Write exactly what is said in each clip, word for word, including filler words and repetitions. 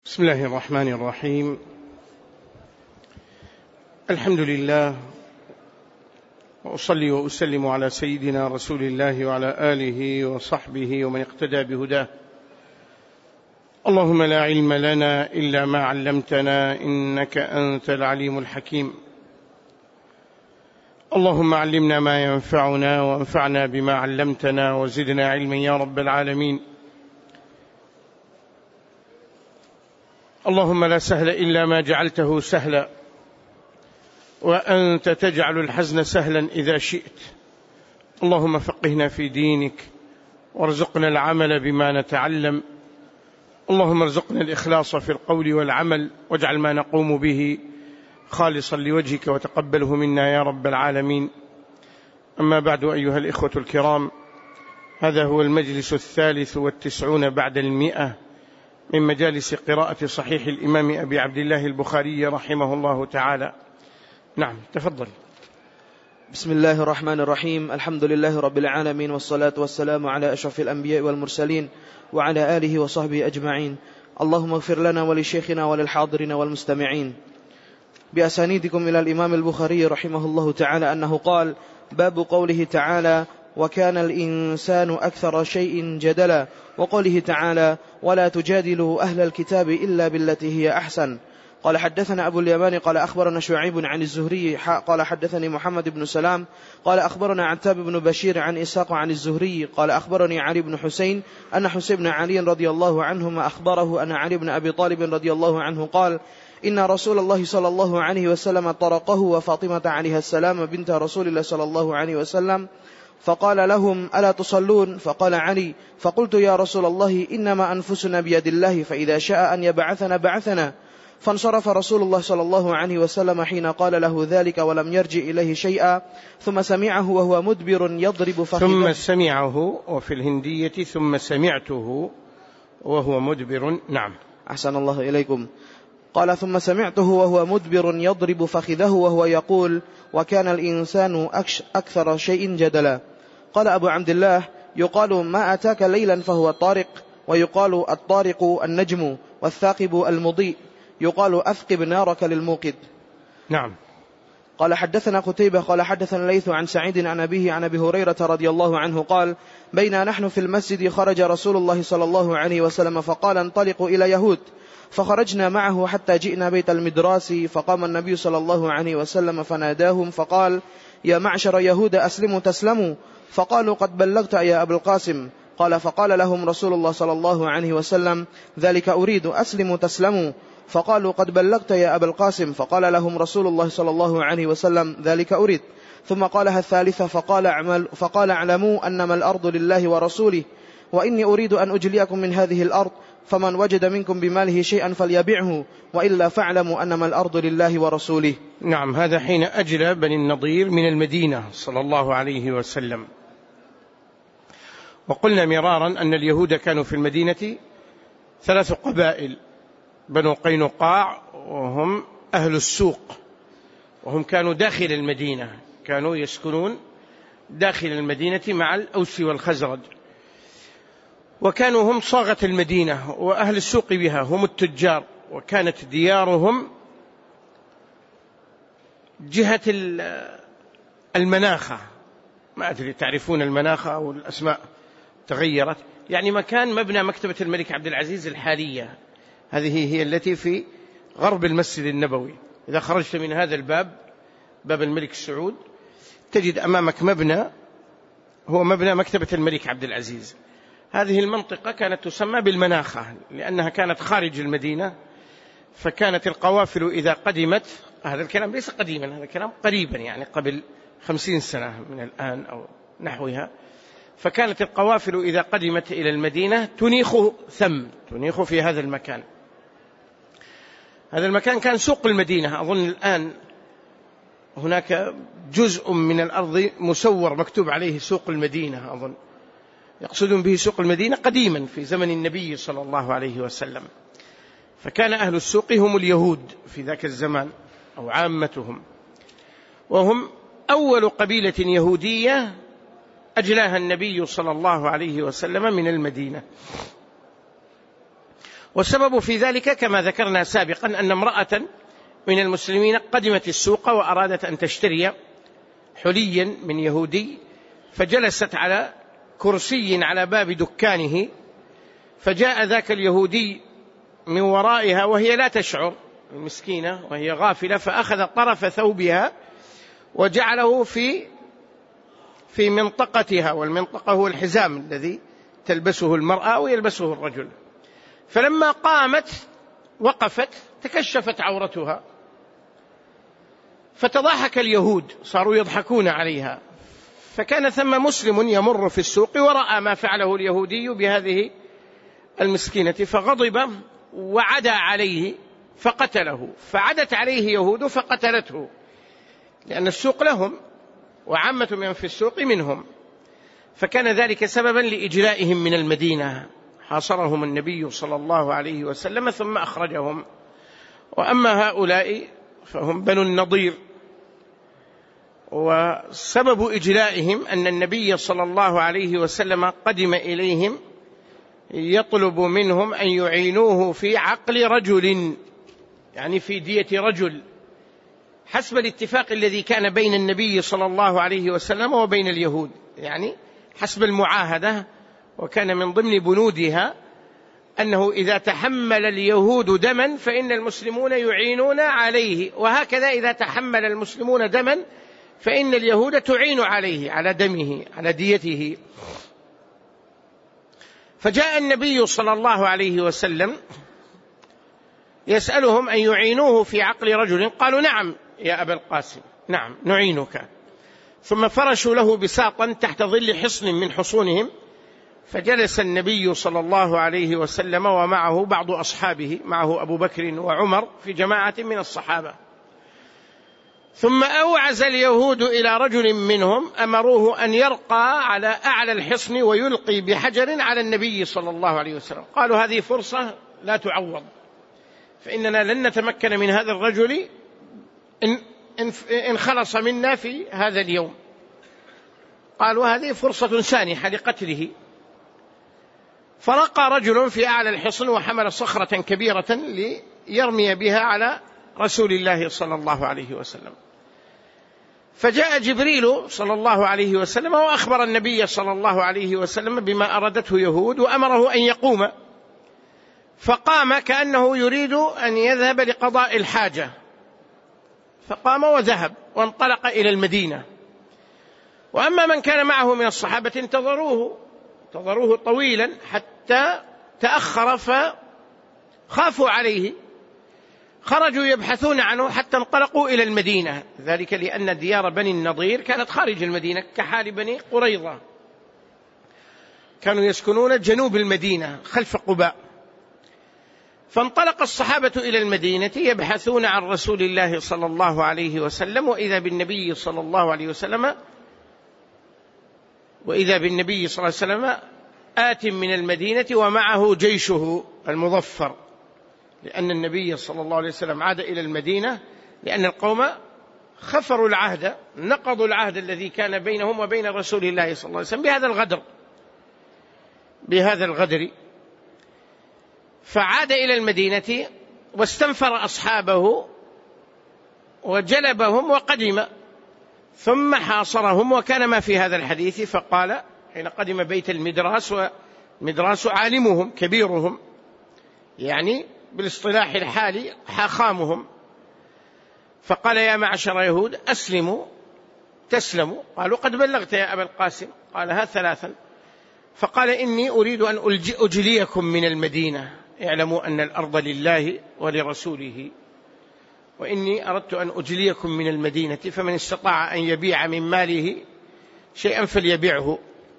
بسم الله الرحمن الرحيم. الحمد لله، وأصلي وأسلم على سيدنا رسول الله وعلى آله وصحبه ومن اقتدى بهداه. اللهم لا علم لنا إلا ما علمتنا، إنك أنت العليم الحكيم. اللهم علمنا ما ينفعنا وانفعنا بما علمتنا وزدنا علما يا رب العالمين. اللهم لا سهل إلا ما جعلته سهلا، وأنت تجعل الحزن سهلا إذا شئت. اللهم فقهنا في دينك، وارزقنا العمل بما نتعلم. اللهم ارزقنا الإخلاص في القول والعمل، واجعل ما نقوم به خالصا لوجهك، وتقبله منا يا رب العالمين. أما بعد، أيها الإخوة الكرام، هذا هو المجلس الثالث والتسعون بعد المئة من مجالس قراءة صحيح الإمام أبي عبد الله البخاري رحمه الله تعالى. نعم، تفضل. بسم الله الرحمن الرحيم. الحمد لله رب العالمين، والصلاة والسلام على أشرف الأنبياء والمرسلين وعلى آله وصحبه أجمعين. اللهم اغفر لنا ولشيخنا وللحاضرين والمستمعين. بأسانيدكم إلى الإمام البخاري رحمه الله تعالى أنه قال: باب قوله تعالى: وكان الإنسان أكثر شيء جدلا، وقوله تعالى: ولا تجادلوا أهل الكتاب إلا بالتي هي أحسن. قال: حدثنا أبو اليمان قال أخبرنا شعيب عن الزهري قال حدثني محمد بن سلام قال أخبرنا عتاب بن بشير عن إسحاق عن الزهري قال أخبرني علي بن حسين أن حسين بن علي رضي الله عنهما أخبره أن علي بن أبي طالب رضي الله عنه قال: إن رسول الله صلى الله عليه وسلم طرقه وفاطمة عليها السلام بنت رسول الله صلى الله عليه وسلم، فقال لهم: ألا تصلون؟ فقال علي: فقلت: يا رسول الله، إنما أنفسنا بيد الله، فإذا شاء أن يبعثنا بعثنا. فانصرف رسول الله صلى الله عليه وسلم حين قال له ذلك، ولم يرجع إليه شيئا. ثم سمعه وهو مدبر يضرب فخذه. ثم سمعه، وفي الهندية ثم سمعته وهو مدبر. نعم، أحسن الله إليكم. قال: ثم سمعته وهو مدبر يضرب فخذه وهو يقول: وكان الإنسان أكثر شيء جدلا. قال أبو عبد الله: يقال ما أتاك ليلا فهو الطارق، ويقال الطارق النجم، والثاقب المضيء، يقال أثقب نارك للموقد. نعم. قال: حدثنا قتيبة قال حدثنا الليث عن سعيد عن أبيه عن أبي هريرة رضي الله عنه قال: بينا نحن في المسجد خرج رسول الله صلى الله عليه وسلم فقال: انطلقوا إلى يهود. فخرجنا معه حتى جئنا بيت المدراس، فقام النبي صلى الله عليه وسلم فناداهم فقال: يا معشر يهود، أسلموا تسلموا. فقالوا: قد بلغت يا أبا القاسم. قال: فقال لهم رسول الله صلى الله عليه وسلم: ذلك أريد، أسلموا تسلموا. فقالوا: قد بلغت يا أبا القاسم. فقال لهم رسول الله صلى الله عليه وسلم: ذلك أريد. ثم قالها الثالثة فقال: اعمل فقال: اعلموا أنما الأرض لله ورسوله، وإني أريد أن أجليكم من هذه الأرض، فمن وجد منكم بماله شيئا فليبعه، وإلا فاعلموا أنما الأرض لله ورسوله. نعم، هذا حين أجلى بني النضير من المدينة صلى الله عليه وسلم. وقلنا مرارا أن اليهود كانوا في المدينة ثلاث قبائل: بنو قينقاع، وهم أهل السوق، وهم كانوا داخل المدينة، كانوا يسكنون داخل المدينة مع الأوس والخزرج، وكانوا هم صاغة المدينة، وأهل السوق بها هم التجار، وكانت ديارهم جهة المناخة. ما أدري تعرفون المناخة أو الأسماء تغيرت، يعني مكان مبنى مكتبة الملك عبد العزيز الحالية، هذه هي التي في غرب المسجد النبوي. إذا خرجت من هذا الباب، باب الملك سعود، تجد أمامك مبنى هو مبنى مكتبة الملك عبد العزيز. هذه المنطقة كانت تسمى بالمناخة لأنها كانت خارج المدينة، فكانت القوافل إذا قدمت، هذا الكلام ليس قديما، هذا الكلام قريبا، يعني قبل خمسين سنة من الآن أو نحوها، فكانت القوافل إذا قدمت إلى المدينة تنيخ ثم تنيخ في هذا المكان. هذا المكان كان سوق المدينة. أظن الآن هناك جزء من الأرض مسور مكتوب عليه سوق المدينة، أظن يقصدون به سوق المدينة قديما في زمن النبي صلى الله عليه وسلم. فكان أهل السوق هم اليهود في ذاك الزمان أو عامتهم، وهم أول قبيلة يهودية أجلاها النبي صلى الله عليه وسلم من المدينة. والسبب في ذلك كما ذكرنا سابقا أن امرأة من المسلمين قدمت السوق وأرادت أن تشتري حليا من يهودي، فجلست على كرسي على باب دكانه، فجاء ذاك اليهودي من ورائها وهي لا تشعر، المسكينة وهي غافلة، فأخذ طرف ثوبها وجعله في في منطقتها، والمنطقة هو الحزام الذي تلبسه المرأة ويلبسه الرجل. فلما قامت وقفت تكشفت عورتها، فتضحك اليهود، صاروا يضحكون عليها. فكان ثم مسلم يمر في السوق ورأى ما فعله اليهودي بهذه المسكينة، فغضب وعدا عليه فقتله، فعدت عليه يهود فقتلته، لأن السوق لهم وعامة من في السوق منهم. فكان ذلك سببا لإجلائهم من المدينة، حاصرهم النبي صلى الله عليه وسلم ثم أخرجهم. وأما هؤلاء فهم بنو النضير، وسبب إجلائهم أن النبي صلى الله عليه وسلم قدم إليهم يطلب منهم أن يعينوه في عقل رجل، يعني في دية رجل، حسب الاتفاق الذي كان بين النبي صلى الله عليه وسلم وبين اليهود، يعني حسب المعاهدة. وكان من ضمن بنودها أنه إذا تحمل اليهود دما فإن المسلمون يعينون عليه، وهكذا إذا تحمل المسلمون دما فإن اليهود تعين عليه على دمه على ديته. فجاء النبي صلى الله عليه وسلم يسألهم أن يعينوه في عقل رجل، قالوا نعم يا أبا القاسم، نعم نعينك. ثم فرشوا له بساطا تحت ظل حصن من حصونهم، فجلس النبي صلى الله عليه وسلم ومعه بعض أصحابه، معه أبو بكر وعمر في جماعة من الصحابة. ثم أوعز اليهود إلى رجل منهم أمروه أن يرقى على أعلى الحصن ويلقي بحجر على النبي صلى الله عليه وسلم. قالوا هذه فرصة لا تعوض، فإننا لن نتمكن من هذا الرجل إن خلص منا في هذا اليوم. قالوا هذه فرصة سانحة لقتله. فرقى رجل في أعلى الحصن وحمل صخرة كبيرة ليرمي بها على رسول الله صلى الله عليه وسلم. فجاء جبريل صلى الله عليه وسلم وأخبر النبي صلى الله عليه وسلم بما أرادته يهود، وأمره أن يقوم، فقام كأنه يريد أن يذهب لقضاء الحاجة، فقام وذهب وانطلق إلى المدينة. وأما من كان معه من الصحابة انتظروه انتظروه طويلا حتى تأخر فخافوا عليه، خرجوا يبحثون عنه حتى انطلقوا إلى المدينة، ذلك لأن ديار بني النضير كانت خارج المدينة كحال بني قريظة، كانوا يسكنون جنوب المدينة خلف قباء. فانطلق الصحابة إلى المدينة يبحثون عن رسول الله صلى الله عليه وسلم، وإذا بالنبي صلى الله عليه وسلم وإذا بالنبي صلى الله عليه وسلم آت من المدينة ومعه جيشه المظفر، لأن النبي صلى الله عليه وسلم عاد إلى المدينة لأن القوم خفروا العهد، نقضوا العهد الذي كان بينهم وبين رسول الله صلى الله عليه وسلم بهذا الغدر بهذا الغدر فعاد إلى المدينة واستنفر أصحابه وجلبهم وقدم، ثم حاصرهم. وكان ما في هذا الحديث، فقال حين قدم بيت المدراس، ومدراس عالمهم كبيرهم، يعني بالاصطلاح الحالي حاخامهم، فقال يا معشر يهود أسلموا تسلموا. قالوا قد بلغت يا أبا القاسم. قالها ثلاثا. فقال إني أريد أن أجليكم من المدينة، اعلموا أن الأرض لله ولرسوله، وإني أردت أن أجليكم من المدينة، فمن استطاع أن يبيع من ماله شيئا فليبيعه.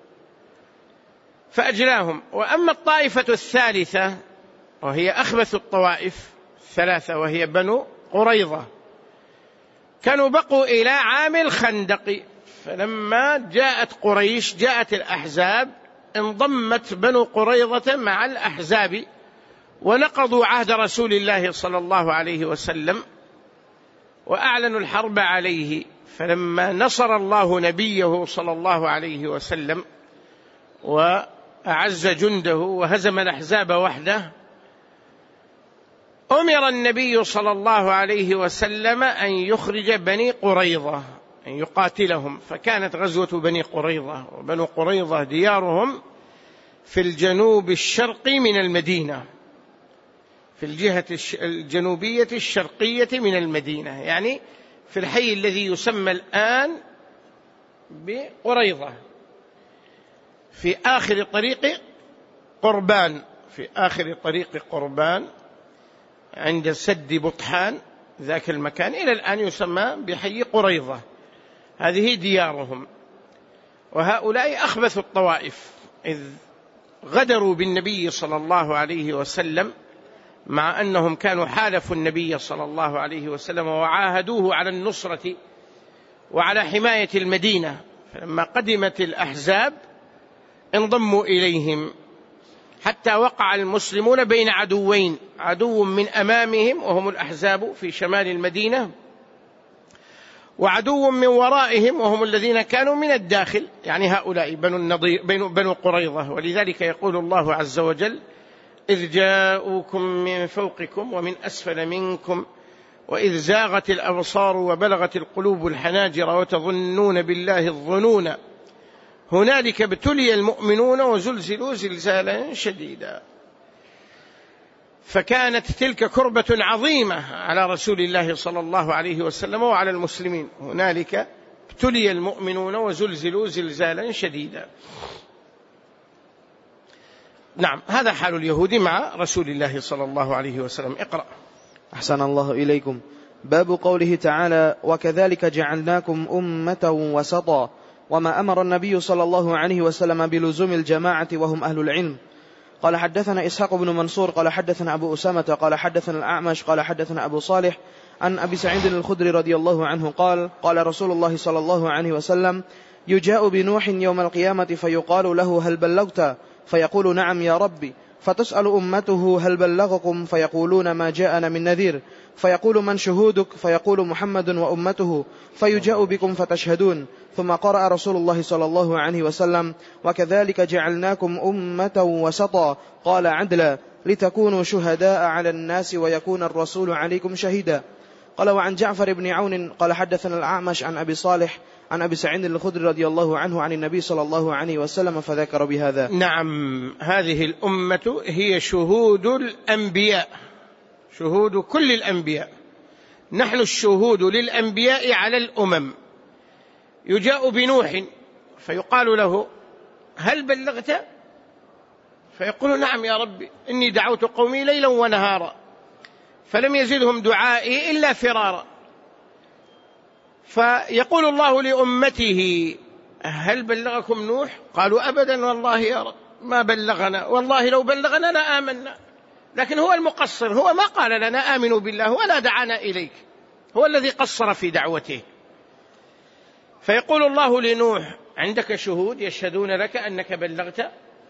فأجلاهم. وأما الطائفة الثالثة وهي أخبث الطوائف الثلاثة وهي بنو قريظة، كانوا بقوا إلى عام الخندق، فلما جاءت قريش جاءت الأحزاب انضمت بنو قريظة مع الأحزاب ونقضوا عهد رسول الله صلى الله عليه وسلم وأعلنوا الحرب عليه. فلما نصر الله نبيه صلى الله عليه وسلم وأعز جنده وهزم الأحزاب وحده، أمر النبي صلى الله عليه وسلم أن يخرج بني قريظة، أن يقاتلهم، فكانت غزوة بني قريظة، وبنو قريظة ديارهم في الجنوب الشرقي من المدينة، في الجهة الجنوبية الشرقية من المدينة، يعني في الحي الذي يسمى الآن بقريظة، في آخر طريق قربان، في آخر طريق قربان عند سد بطحان، ذاك المكان إلى الآن يسمى بحي قريظة. هذه ديارهم. وهؤلاء أخبث الطوائف، إذ غدروا بالنبي صلى الله عليه وسلم، مع أنهم كانوا حالفوا النبي صلى الله عليه وسلم وعاهدوه على النصرة وعلى حماية المدينة، فلما قدمت الأحزاب انضموا إليهم، حتى وقع المسلمون بين عدوين، عدو من أمامهم وهم الأحزاب في شمال المدينة، وعدو من ورائهم وهم الذين كانوا من الداخل، يعني هؤلاء بنو النضير بنو قريظة. ولذلك يقول الله عز وجل: إذ جاءوكم من فوقكم ومن أسفل منكم وإذ زاغت الأبصار وبلغت القلوب الحناجر وتظنون بالله الظنون هنالك ابتلي المؤمنون وزلزلوا زلزالا شديدا. فكانت تلك كربة عظيمة على رسول الله صلى الله عليه وسلم وعلى المسلمين، هنالك ابتلي المؤمنون وزلزلوا زلزالا شديدا. نعم، هذا حال اليهود مع رسول الله صلى الله عليه وسلم. اقرأ. أحسن الله إليكم. باب قوله تعالى: وكذلك جعلناكم أمة وسطا، وما أمر النبي صلى الله عليه وسلم بلزوم الجماعة وهم أهل العلم. قال حدثنا إسحاق بن منصور قال حدثنا أبو أسامة قال حدثنا الأعمش قال حدثنا أبو صالح عن أبي سعيد الخدري رضي الله عنه قال: قال رسول الله صلى الله عليه وسلم: يجاء بنوح يوم القيامة فيقال له: هل بلغت؟ فيقول: نعم يا ربي. فتسأل أمته: هل بلغكم؟ فيقولون: ما جاءنا من نذير. فيقول: من شهودك؟ فيقول: محمد وأمته. فيجاء بكم فتشهدون. ثم قرأ رسول الله صلى الله عليه وسلم: وكذلك جعلناكم أمة وسطا، قال: عدلا، لتكونوا شهداء على الناس ويكون الرسول عليكم شهيدا. قال: وعن جعفر بن عون قال حدثنا الأعمش عن أبي صالح عن أبي سعيد الخدري رضي الله عنه عن النبي صلى الله عليه وسلم فذكر بهذا. نعم، هذه الأمة هي شهود الأنبياء، شهود كل الأنبياء، نحن الشهود للأنبياء على الأمم. يجاء بنوح فيقال له: هل بلغت؟ فيقول: نعم يا ربي، إني دعوت قومي ليلا ونهارا فلم يزدهم دعائي إلا فرارا. فيقول الله لأمته: هل بلغكم نوح؟ قالوا: أبدا والله يا رب ما بلغنا، والله لو بلغنا لآمنا، لكن هو المقصر، هو ما قال لنا آمنوا بالله ولا دعانا إليك، هو الذي قصر في دعوته. فيقول الله لنوح: عندك شهود يشهدون لك أنك بلغت؟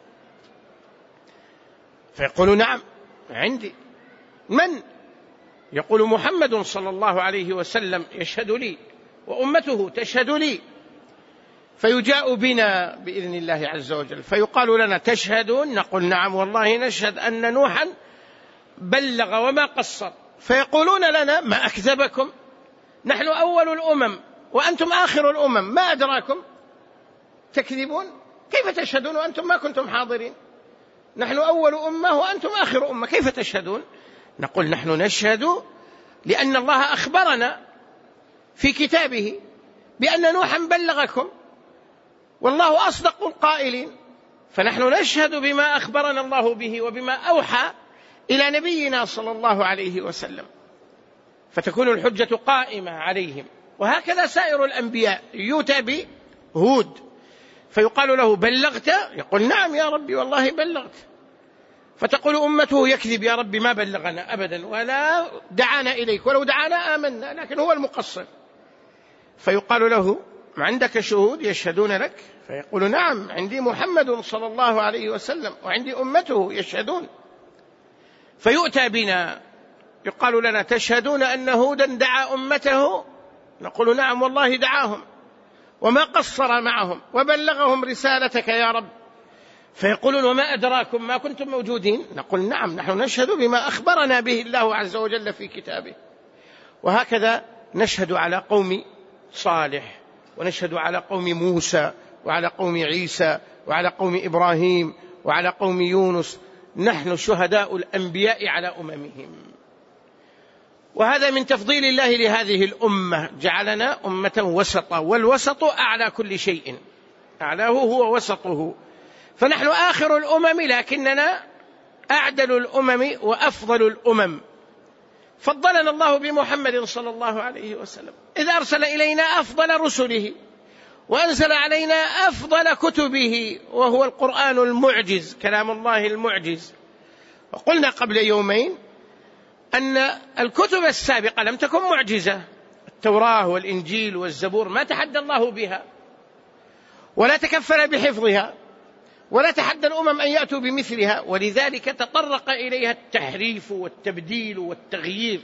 فيقول: نعم عندي. من؟ يقول: محمد صلى الله عليه وسلم يشهد لي وأمته تشهد لي. فيجاء بنا بإذن الله عز وجل فيقال لنا: تشهدون؟ نقول: نعم والله نشهد أن نوحا بلغ وما قصر. فيقولون لنا: ما أكذبكم، نحن أول الأمم وأنتم آخر الأمم، ما أدراكم تكذبون؟ كيف تشهدون وأنتم ما كنتم حاضرين؟ نحن أول أمة وأنتم آخر أمة، كيف تشهدون؟ نقول: نحن نشهد لأن الله أخبرنا في كتابه بأن نوحا بلغكم، والله أصدق القائلين، فنحن نشهد بما أخبرنا الله به وبما أوحى إلى نبينا صلى الله عليه وسلم، فتكون الحجة قائمة عليهم. وهكذا سائر الأنبياء، يؤتى بهود فيقال له: بلغت؟ يقول: نعم يا ربي والله بلغت. فتقول أمته: يكذب يا ربي ما بلغنا أبدا ولا دعانا إليك، ولو دعانا آمنا، لكن هو المقصر. فيقال له: عندك شهود يشهدون لك؟ فيقول: نعم عندي محمد صلى الله عليه وسلم وعندي أمته يشهدون. فيؤتى بنا يقال لنا: تشهدون أن هودا دعا أمته؟ نقول: نعم والله دعاهم وما قصر معهم وبلغهم رسالتك يا رب. فيقولون وما أدراكم ما كنتم موجودين؟ نقول نعم، نحن نشهد بما أخبرنا به الله عز وجل في كتابه. وهكذا نشهد على قوم صالح، ونشهد على قوم موسى، وعلى قوم عيسى، وعلى قوم إبراهيم، وعلى قوم يونس. نحن شهداء الأنبياء على أممهم. وهذا من تفضيل الله لهذه الأمة، جعلنا أمة وسطا، والوسط أعلى كل شيء، أعلاه هو وسطه. فنحن آخر الأمم لكننا أعدل الأمم وأفضل الأمم. فضلنا الله بمحمد صلى الله عليه وسلم إذ أرسل إلينا أفضل رسله، وأنزل علينا أفضل كتبه، وهو القرآن المعجز، كلام الله المعجز. وقلنا قبل يومين أن الكتب السابقة لم تكن معجزة، التوراة والإنجيل والزبور ما تحدى الله بها، ولا تكفل بحفظها، ولا تحدى الأمم أن يأتوا بمثلها، ولذلك تطرق إليها التحريف والتبديل والتغيير.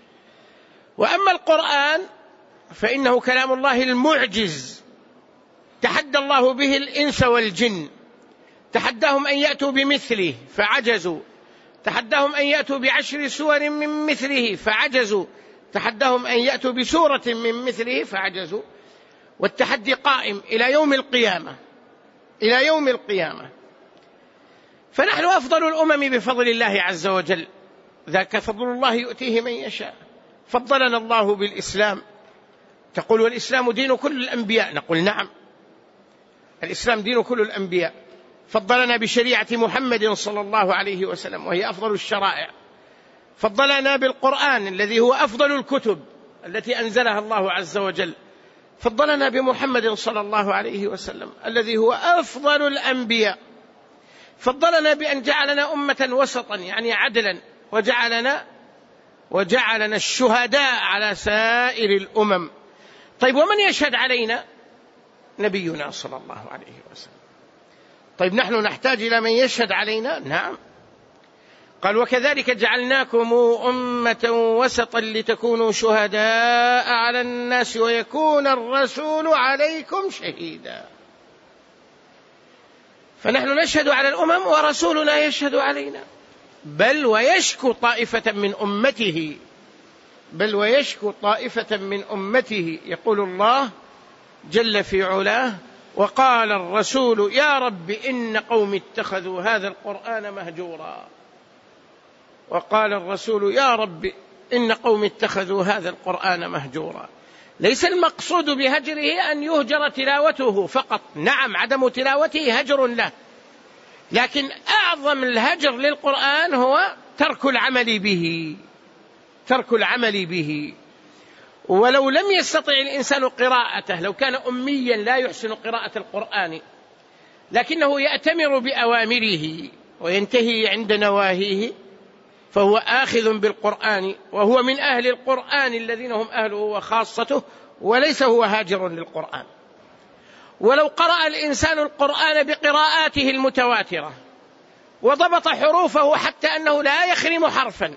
وأما القرآن فإنه كلام الله المعجز، تحدى الله به الإنس والجن، تحداهم أن يأتوا بمثله فعجزوا، تحداهم أن يأتوا بعشر سور من مثله فعجزوا، تحداهم أن يأتوا بسورة من مثله فعجزوا. والتحدي قائم إلى يوم القيامة، إلى يوم القيامة. فنحن أفضل الأمم بفضل الله عز وجل، ذاك فضل الله يؤتيه من يشاء. فضلنا الله بالإسلام. تقول والإسلام دين كل الأنبياء، نقول نعم، الإسلام دين كل الأنبياء. فضلنا بشريعة محمد صلى الله عليه وسلم وهي أفضل الشرائع. فضلنا بالقرآن الذي هو أفضل الكتب التي أنزلها الله عز وجل. فضلنا بمحمد صلى الله عليه وسلم الذي هو أفضل الأنبياء. فضلنا بأن جعلنا أمة وسطا يعني عدلا، وجعلنا وجعلنا الشهداء على سائر الأمم. طيب ومن يشهد علينا؟ نبينا صلى الله عليه وسلم. طيب نحن نحتاج إلى من يشهد علينا؟ نعم. قال وكذلك جعلناكم أمة وسطا لتكونوا شهداء على الناس ويكون الرسول عليكم شهيدا. فنحن نشهد على الأمم ورسولنا يشهد علينا. بل ويشكو طائفة من أمته بل ويشكو طائفة من أمته يقول الله جل في علاه وقال الرسول يا رب إن قوم اتخذوا هذا القرآن مهجورا. وقال الرسول يا رب إن قوم اتخذوا هذا القرآن مهجورا. ليس المقصود بهجره أن يهجر تلاوته فقط، نعم عدم تلاوته هجر له، لكن أعظم الهجر للقرآن هو ترك العمل به ترك العمل به. ولو لم يستطع الإنسان قراءته، لو كان أميا لا يحسن قراءة القرآن لكنه يأتمر بأوامره وينتهي عند نواهيه، فهو آخذ بالقرآن وهو من أهل القرآن الذين هم أهله وخاصته، وليس هو هاجر للقرآن. ولو قرأ الإنسان القرآن بقراءاته المتواترة وضبط حروفه حتى أنه لا يخرم حرفا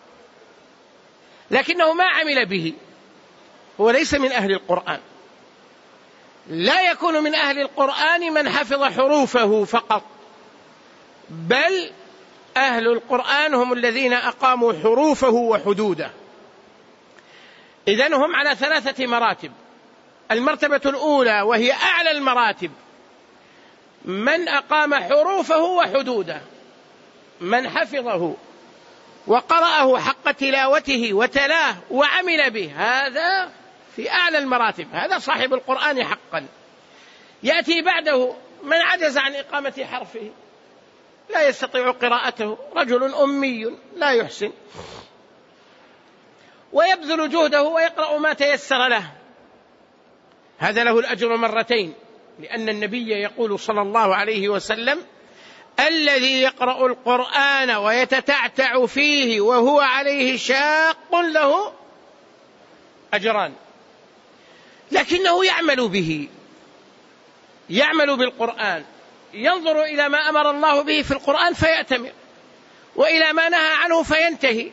لكنه ما عمل به، هو ليس من أهل القرآن. لا يكون من أهل القرآن من حفظ حروفه فقط، بل أهل القرآن هم الذين أقاموا حروفه وحدوده. إذن هم على ثلاثة مراتب. المرتبة الأولى وهي أعلى المراتب من أقام حروفه وحدوده، من حفظه وقرأه حق تلاوته وتلاه وعمل به، هذا في أعلى المراتب، هذا صاحب القرآن حقا. يأتي بعده من عجز عن إقامة حرفه، لا يستطيع قراءته، رجل أمي لا يحسن، ويبذل جهده ويقرأ ما تيسر له، هذا له الأجر مرتين، لأن النبي يقول صلى الله عليه وسلم الذي يقرأ القرآن ويتتعتع فيه وهو عليه شاق له أجران، لكنه يعمل به، يعمل بالقرآن، ينظر إلى ما أمر الله به في القرآن فيأتمر، وإلى ما نهى عنه فينتهي،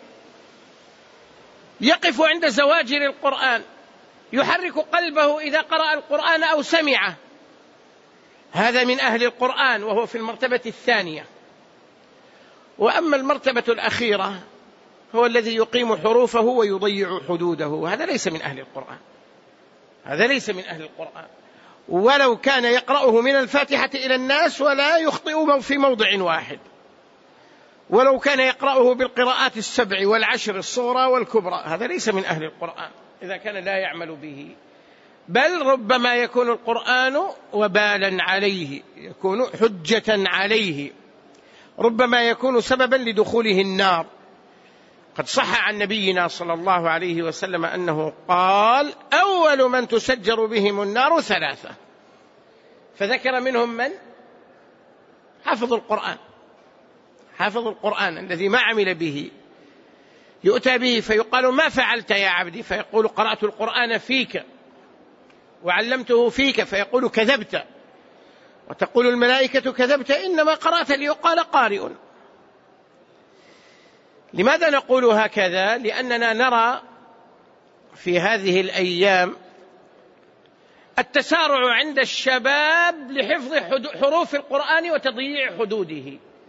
يقف عند زواجر القرآن، يحرك قلبه إذا قرأ القرآن أو سمعه. هذا من أهل القرآن وهو في المرتبة الثانية. وأما المرتبة الأخيرة هو الذي يقيم حروفه ويضيع حدوده، هذا ليس من أهل القرآن، هذا ليس من أهل القرآن، ولو كان يقرأه من الفاتحة إلى الناس ولا يخطئ في موضع واحد، ولو كان يقرأه بالقراءات السبع والعشر الصغرى والكبرى، هذا ليس من أهل القرآن إذا كان لا يعمل به. بل ربما يكون القرآن وبالا عليه، يكون حجة عليه، ربما يكون سببا لدخوله النار. قد صح عن نبينا صلى الله عليه وسلم أنه قال: أول من تسجر بهم النار ثلاثة، فذكر منهم من؟ حافظ القرآن، حافظ القرآن الذي ما عمل به، يؤتى به فيقال: ما فعلت يا عبدي؟ فيقول: قرأت القرآن فيك وعلمته فيك، فيقول: كذبت. وتقول الملائكة: كذبت، إنما قرأت ليقال قارئ. لماذا نقول هكذا؟ لأننا نرى في هذه الأيام التسارع عند الشباب لحفظ حروف القرآن وتضييع حدوده.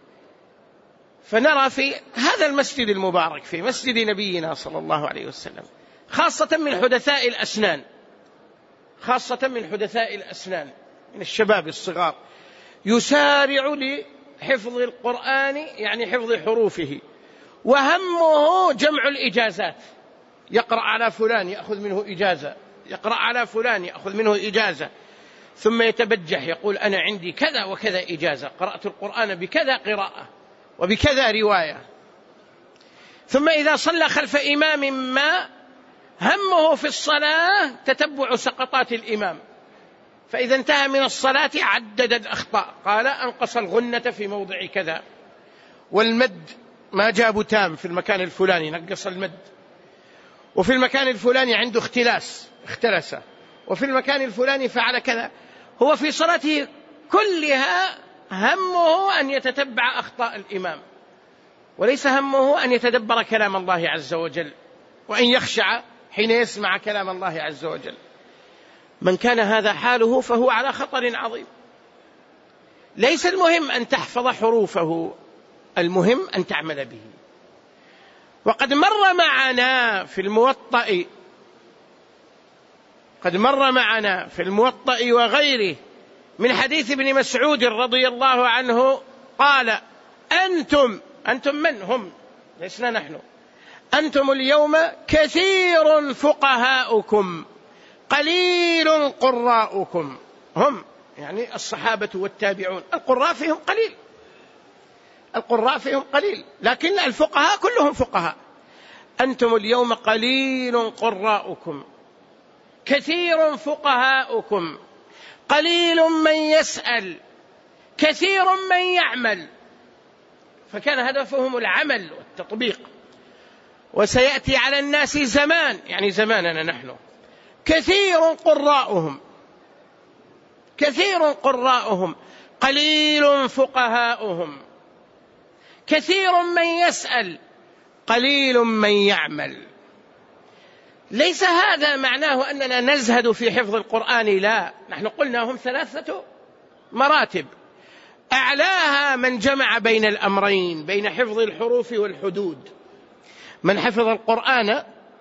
فنرى في هذا المسجد المبارك، في مسجد نبينا صلى الله عليه وسلم، خاصة من حدثاء الأسنان، خاصة من حدثاء الأسنان من الشباب الصغار، يسارع لحفظ القرآن، يعني حفظ حروفه، وهمه جمع الإجازات، يقرأ على فلان يأخذ منه إجازة، يقرأ على فلان يأخذ منه إجازة، ثم يتبجح يقول: أنا عندي كذا وكذا إجازة، قرأت القرآن بكذا قراءة وبكذا رواية. ثم إذا صلى خلف إمام ما همه في الصلاة تتبع سقطات الإمام، فإذا انتهى من الصلاة عدد الأخطاء، قال: أنقص الغنة في موضع كذا، والمد ما جابوا تام في المكان الفلاني، نقص المد، وفي المكان الفلاني عنده اختلاس اختلس، وفي المكان الفلاني فعل كذا. هو في صلاته كلها همه أن يتتبع أخطاء الإمام، وليس همه أن يتدبر كلام الله عز وجل وأن يخشع حين يسمع كلام الله عز وجل. من كان هذا حاله فهو على خطر عظيم. ليس المهم أن تحفظ حروفه، المهم أن تعمل به. وقد مر معنا في الموطأ قد مر معنا في الموطأ وغيره من حديث ابن مسعود رضي الله عنه قال: أنتم أنتم من هم؟ لسنا نحن. أنتم اليوم كثير فقهاؤكم قليل قراؤكم. هم يعني الصحابة والتابعون، القراء فيهم قليل، القراء فيهم قليل، لكن الفقهاء كلهم فقهاء. أنتم اليوم قليل قراؤكم كثير فقهاؤكم، قليل من يسأل كثير من يعمل. فكان هدفهم العمل والتطبيق. وسيأتي على الناس زمان، يعني زماننا نحن، كثير قراؤهم كثير قراؤهم قليل فقهاؤهم، كثير من يسأل قليل من يعمل. ليس هذا معناه أننا نزهد في حفظ القرآن، لا، نحن قلنا هم ثلاثة مراتب، أعلاها من جمع بين الأمرين، بين حفظ الحروف والحدود. من حفظ القرآن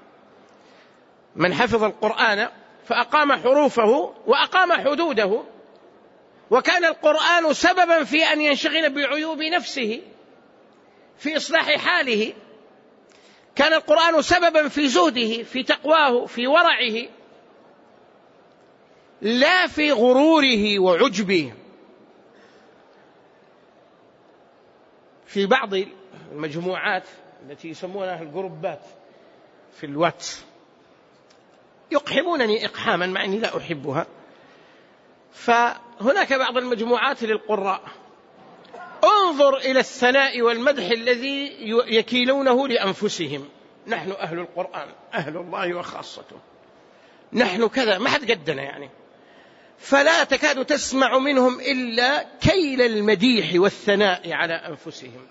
من حفظ القرآن فأقام حروفه وأقام حدوده، وكان القرآن سببا في أن ينشغل بعيوب نفسه في إصلاح حاله، كان القرآن سببا في زهده، في تقواه، في ورعه، لا في غروره وعجبه. في بعض المجموعات التي يسمونها الجروبات في الواتس يقحمونني إقحاما مع أني لا أحبها، فهناك بعض المجموعات للقراء، انظر إلى الثناء والمدح الذي يكيلونه لأنفسهم: نحن أهل القرآن، أهل الله وخاصته، نحن كذا، ما حد قدنا يعني. فلا تكاد تسمع منهم إلا كيل المديح والثناء على أنفسهم.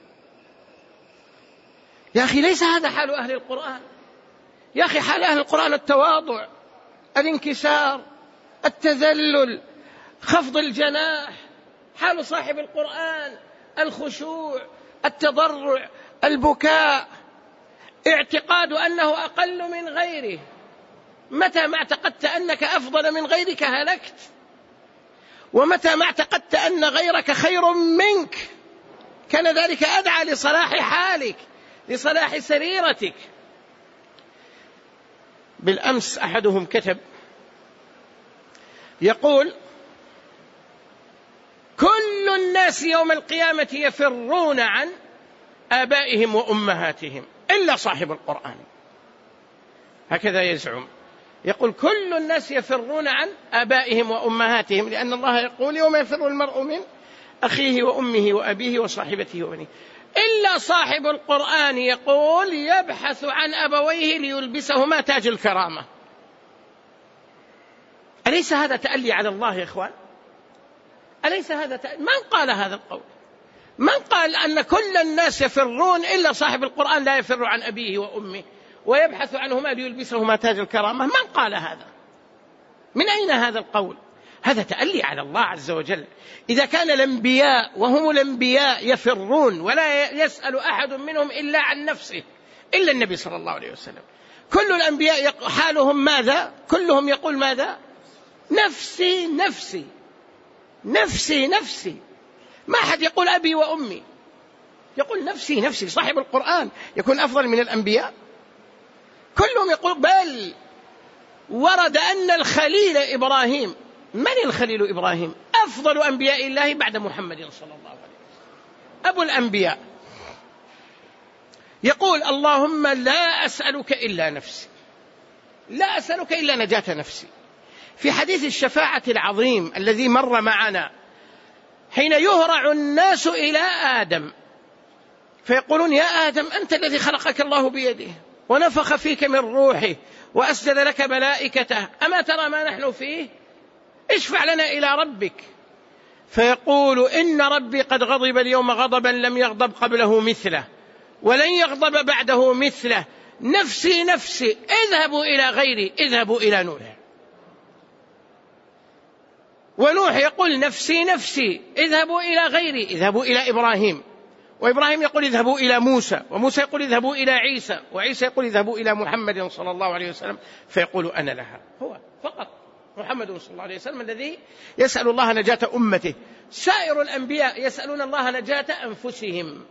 يا أخي ليس هذا حال أهل القرآن. يا أخي حال أهل القرآن التواضع، الانكسار، التذلل، خفض الجناح، حال صاحب القرآن الخشوع، التضرع، البكاء، اعتقاد أنه أقل من غيره. متى ما اعتقدت أنك أفضل من غيرك هلكت، ومتى ما اعتقدت أن غيرك خير منك كان ذلك أدعى لصلاح حالك، لصلاح سريرتك. بالأمس أحدهم كتب يقول: كل الناس يوم القيامة يفرون عن آبائهم وأمهاتهم إلا صاحب القرآن. هكذا يزعم، يقول كل الناس يفرون عن آبائهم وأمهاتهم، لأن الله يقول: يوم يفر المرء من أخيه وأمه وأبيه وصاحبته وبنيه، إلا صاحب القرآن يقول يبحث عن أبويه ليلبسهما تاج الكرامة. أليس هذا تألي على الله يا إخوان؟ أليس هذا تألي؟ من قال هذا القول؟ من قال أن كل الناس يفرون إلا صاحب القرآن لا يفر عن أبيه وأمه ويبحث عنهما ليلبسهما تاج الكرامة؟ من قال هذا؟ من أين هذا القول؟ هذا تألي على الله عز وجل. إذا كان الأنبياء وهم الأنبياء يفرون ولا يسأل أحد منهم إلا عن نفسه إلا النبي صلى الله عليه وسلم، كل الأنبياء حالهم ماذا؟ كلهم يقول ماذا؟ نفسي نفسي نفسي نفسي. ما أحد يقول أبي وأمي، يقول نفسي نفسي. صاحب القرآن يكون أفضل من الأنبياء؟ كلهم يقول. بل ورد أن الخليل إبراهيم، من الخليل إبراهيم؟ أفضل أنبياء الله بعد محمد صلى الله عليه وسلم، أبو الأنبياء، يقول: اللهم لا أسألك إلا نفسي، لا أسألك إلا نجاة نفسي. في حديث الشفاعة العظيم الذي مر معنا، حين يهرع الناس إلى آدم فيقولون: يا آدم أنت الذي خلقك الله بيده ونفخ فيك من روحه وأسجد لك ملائكته، أما ترى ما نحن فيه؟ اشفع لنا إلى ربك. فيقول: إن ربي قد غضب اليوم غضبا لم يغضب قبله مثله ولن يغضب بعده مثله، نفسي نفسي، اذهبوا إلى غيري، اذهبوا إلى نوح. ونوح يقول: نفسي نفسي، اذهبوا إلى غيري، اذهبوا إلى إبراهيم. وإبراهيم يقول: اذهبوا إلى موسى. وموسى يقول: اذهبوا إلى عيسى. وعيسى يقول: اذهبوا إلى محمد صلى الله عليه وسلم. فيقول: أنا لها. هو فقط محمد صلى الله عليه وسلم الذي يسأل الله نجاة أمته. سائر الأنبياء يسألون الله نجاة أنفسهم.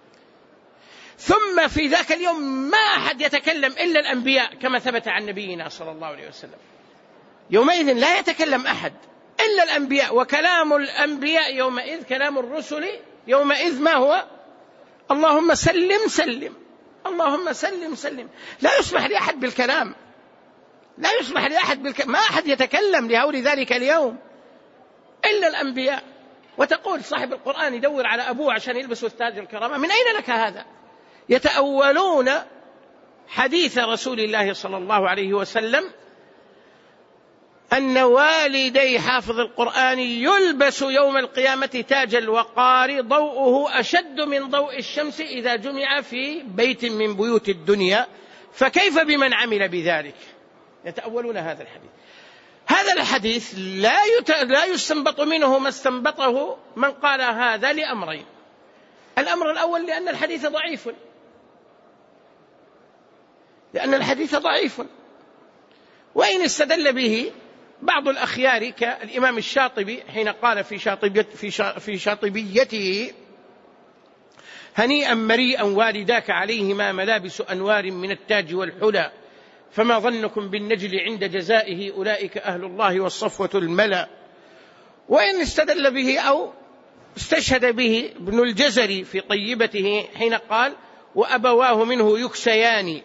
ثم في ذاك اليوم ما أحد يتكلم إلا الأنبياء كما ثبت عن نبينا صلى الله عليه وسلم. يومئذ لا يتكلم أحد إلا الأنبياء، وكلام الأنبياء يومئذ كلام الرسل يومئذ ما هو؟ اللهم سلم سلم، اللهم سلم سلم. لا يسمح لأحد بالكلام، لا يسمح لأحد بالكلام، ما أحد يتكلم لهول ذلك اليوم إلا الأنبياء. وتقول صاحب القرآن يدور على أبوه عشان يلبسوا تاج الكرامة، من أين لك هذا؟ يتأولون حديث رسول الله صلى الله عليه وسلم أن والدي حافظ القرآن يلبس يوم القيامة تاج الوقار ضوءه أشد من ضوء الشمس إذا جمع في بيت من بيوت الدنيا، فكيف بمن عمل بذلك؟ يتأولون هذا الحديث. هذا الحديث لا يت... لا يستنبط منه ما استنبطه من قال هذا لأمرين. الأمر الأول لأن الحديث ضعيف، لأن الحديث ضعيف، وإن استدل به بعض الأخيار كالإمام الشاطبي حين قال في شاطبيت في في شاطبيته: هنيئا مريئا والداك عليهما ملابس أنوار من التاج والحلى، فما ظنكم بالنجل عند جزائه أولئك أهل الله والصفوة الملا. وإن استدل به أو استشهد به ابن الجزري في طيبته حين قال: وأبواه منه يكسيان.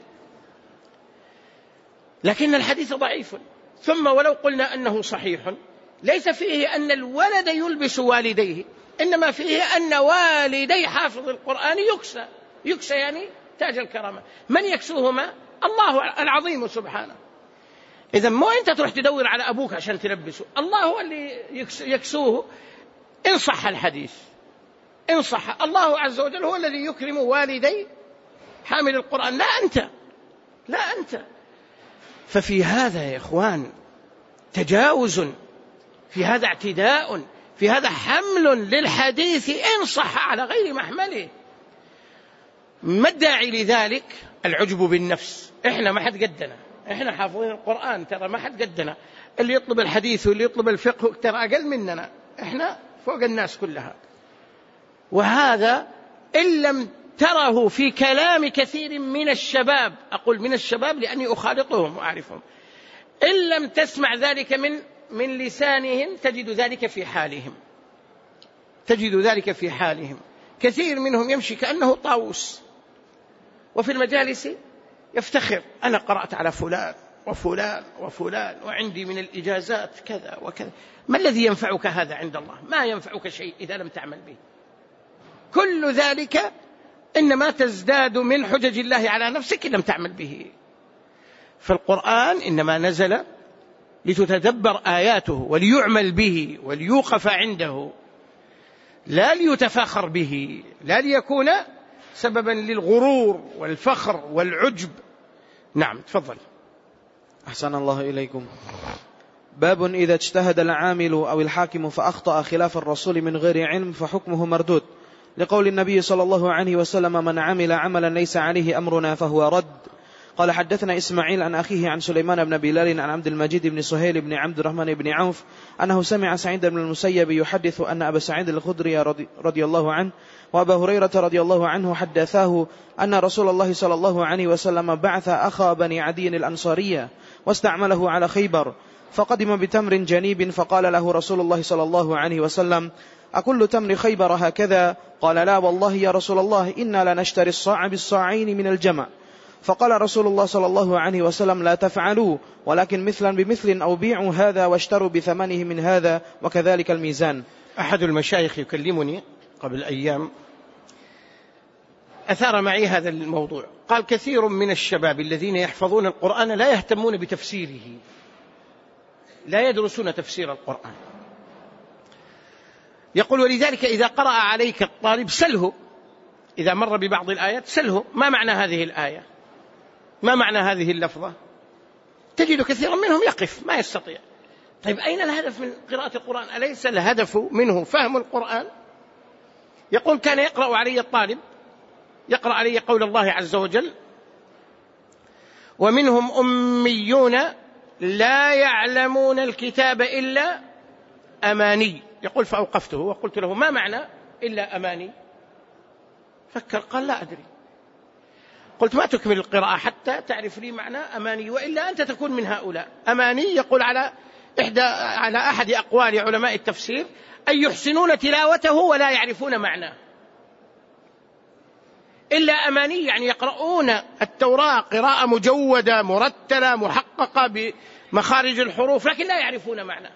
لكن الحديث ضعيف. ثم ولو قلنا أنه صحيح ليس فيه أن الولد يلبس والديه، إنما فيه أن والدي حافظ القرآن يكسى يكسى يعني تاج الكرامة. من يكسوهما؟ الله العظيم سبحانه. إذا مو أنت تروح تدور على أبوك عشان تلبسه، الله هو اللي يكسوه إن صح الحديث. إن صح، الله عز وجل هو الذي يكرم والدي حامل القرآن، لا أنت، لا أنت. ففي هذا يا إخوان تجاوز في هذا اعتداء، في هذا حمل للحديث إن صح على غير محمله. ما الداعي لذلك؟ العجب بالنفس. إحنا ما حد قدنا، إحنا حافظين القرآن، ترى ما حد قدنا. اللي يطلب الحديث واللي يطلب الفقه ترى أقل مننا، إحنا فوق الناس كلها. وهذا إن لم تره في كلام كثير من الشباب، أقول من الشباب لأني أخالطهم وأعرفهم، إن لم تسمع ذلك من من لسانهم تجد ذلك في حالهم، تجد ذلك في حالهم. كثير منهم يمشي كأنه طاووس، وفي المجالس يفتخر: أنا قرأت على فلان وفلان وفلان وعندي من الإجازات كذا وكذا. ما الذي ينفعك هذا عند الله؟ ما ينفعك شيء إذا لم تعمل به. كل ذلك إنما تزداد من حجج الله على نفسك إن لم تعمل به. فالقرآن إنما نزل لتتدبر آياته وليعمل به وليوقف عنده، لا ليتفاخر به، لا ليكون سببا للغرور والفخر والعجب. نعم تفضل. أحسن الله إليكم. باب إذا اجتهد العامل أو الحاكم فأخطأ خلاف الرسول من غير علم فحكمه مردود، لقول النبي صلى الله عليه وسلم: من عمل عملا ليس عليه أمرنا فهو رد. قال حدثنا إسماعيل عن أخيه عن سليمان بن بلال عن عبد المجيد بن سهيل بن عبد الرحمن بن عوف أنه سمع سعيد بن المسيب يحدث أن أبا سعيد الخدري رضي الله عنه وأبا هريرة رضي الله عنه حدثاه أن رسول الله صلى الله عليه وسلم بعث أخا بني عدي الأنصارية واستعمله على خيبر، فقدم بتمر جنيب، فقال له رسول الله صلى الله عليه وسلم: أكل تمر خيبر هكذا؟ قال: لا والله يا رسول الله، إنا لنشتري الصاع بالصاعين من الجمع. فقال رسول الله صلى الله عليه وسلم: لا تفعلوا، ولكن مثلا بمثل، أو بيعوا هذا واشتروا بثمنه من هذا، وكذلك الميزان. أحد المشايخ يكلمني قبل أيام أثار معي هذا الموضوع. قال: كثير من الشباب الذين يحفظون القرآن لا يهتمون بتفسيره، لا يدرسون تفسير القرآن. يقول: ولذلك إذا قرأ عليك الطالب سله، إذا مر ببعض الآيات سله: ما معنى هذه الآية؟ ما معنى هذه اللفظة؟ تجد كثيرا منهم يقف ما يستطيع. طيب أين الهدف من قراءة القرآن؟ أليس الهدف منه فهم القرآن؟ يقول: كان يقرأ علي الطالب، يقرأ علي قول الله عز وجل: ومنهم أميون لا يعلمون الكتاب إلا أماني. يقول: فأوقفته وقلت له: ما معنى إلا أماني؟ فكر قال: لا أدري. قلت: ما تكمل القراءة حتى تعرف لي معنى أماني، وإلا أنت تكون من هؤلاء. أماني يقول على إحدى على أحد أقوال علماء التفسير أن يحسنون تلاوته ولا يعرفون معناه. إلا أماني يعني يقرؤون التوراة قراءة مجودة مرتلة محققة بمخارج الحروف، لكن لا يعرفون معناه.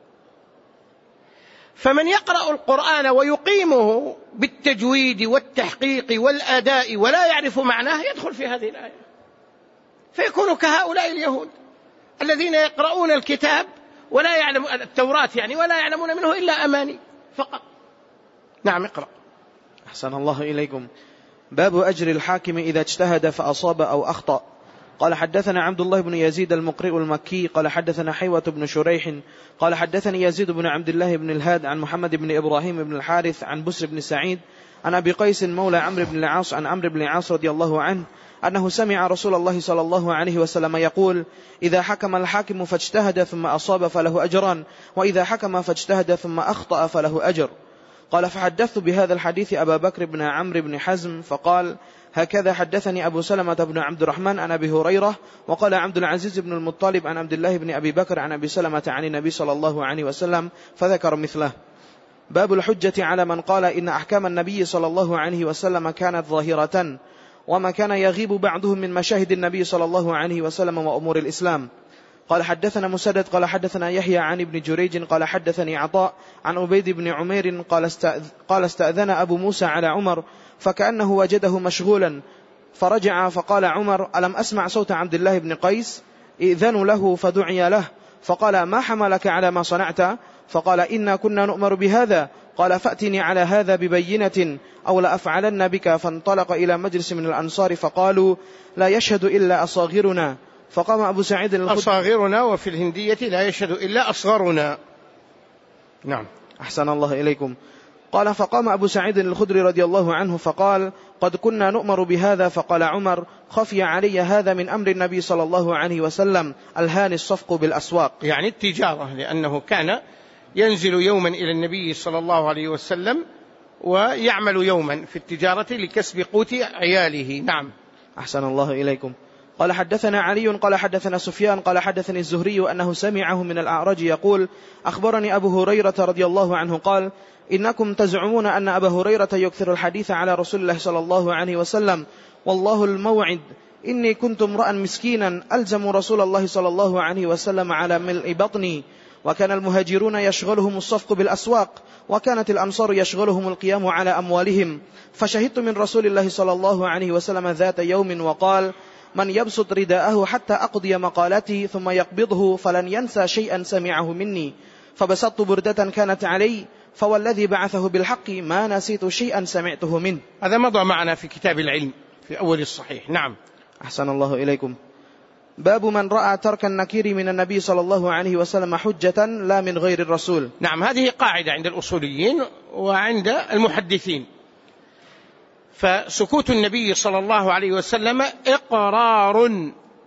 فمن يقرأ القرآن ويقيمه بالتجويد والتحقيق والأداء ولا يعرف معناه يدخل في هذه الآية، فيكون كهؤلاء اليهود الذين يقرؤون الكتاب ولا يعلم التوراة يعني ولا يعلمون منه إلا أماني فقط. نعم اقرأ. أحسن الله إليكم. باب أجر الحاكم إذا اجتهد فأصاب أو أخطأ. قال حدثنا عبد الله بن يزيد المقرئ المكي قال حدثنا حيوة بن شريح قال حدثني يزيد بن عبد الله بن الهاد عن محمد بن إبراهيم بن الحارث عن بسر بن سعيد عن أبي قيس مولى عمرو بن العاص عن عمرو بن العاص رضي الله عنه أنه سمع رسول الله صلى الله عليه وسلم يقول: إذا حكم الحاكم فاجتهد ثم أصاب فله أجران، وإذا حكم فاجتهد ثم أخطأ فله أجر. قال فحدثت بهذا الحديث أبا بكر بن عمرو بن حزم فقال: هكذا حدثني أبو سلمة بن عبد الرحمن عن أبي هريرة. وقال عبد العزيز بن المطلب عن عبد الله بن أبي بكر عن أبي سلمة عن النبي صلى الله عليه وسلم فذكر مثله. باب الحجة على من قال إن أحكام النبي صلى الله عليه وسلم كانت ظاهرة، وما كان يغيب بعضهم من مشاهد النبي صلى الله عليه وسلم وأمور الإسلام. قال حدثنا مسدد قال حدثنا يحيى عن ابن جريج قال حدثني عطاء عن عبيد بن عمير قال قال استأذن أبو موسى على عمر فكأنه وجده مشغولا فرجع فقال عمر: ألم أسمع صوت عبد الله بن قيس؟ إذن له فدعي له. فقال: ما حملك على ما صنعت؟ فقال: إنا كنا نؤمر بهذا. قال: فأتني على هذا ببينة أو لأفعلن بك. فانطلق إلى مجلس من الأنصار فقالوا: لا يشهد إلا أصاغرنا. فقام أبو سعيد الخدري: أصاغرنا، وفي الهندية لا يشهد إلا أصغرنا. نعم. أحسن الله إليكم. قال فقام أبو سعيد الخدري رضي الله عنه فقال قد كنا نؤمر بهذا، فقال عمر خفي علي هذا من أمر النبي صلى الله عليه وسلم الهان الصفق بالأسواق، يعني التجارة، لأنه كان ينزل يوما إلى النبي صلى الله عليه وسلم ويعمل يوما في التجارة لكسب قوت عياله. نعم. أحسن الله إليكم. قال حدثنا علي قال حدثنا سفيان قال حدثني الزهري أنه سمعه من الأعرج يقول أخبرني أبو هريرة رضي الله عنه قال إنكم تزعمون أن أبا هريرة يكثر الحديث على رسول الله صلى الله عليه وسلم، والله الموعد إني كنت امرأ مسكينا ألزم رسول الله صلى الله عليه وسلم على ملء بطني، وكان المهاجرون يشغلهم الصفق بالأسواق، وكانت الأنصار يشغلهم القيام على أموالهم، فشهدت من رسول الله صلى الله عليه وسلم ذات يوم وقال من يبسط رداءه حتى أقضي مقالتي ثم يقبضه فلن ينسى شيئا سمعه مني، فبسطت بردة كانت علي، فوالذي بعثه بالحق ما نسيت شيئا سمعته منه. هذا مضى معنا في كتاب العلم في أول الصحيح. نعم. أحسن الله إليكم. باب من رأى ترك النكير من النبي صلى الله عليه وسلم حجة لا من غير الرسول. نعم، هذه قاعدة عند الأصوليين وعند المحدثين، فسكوت النبي صلى الله عليه وسلم إقرار،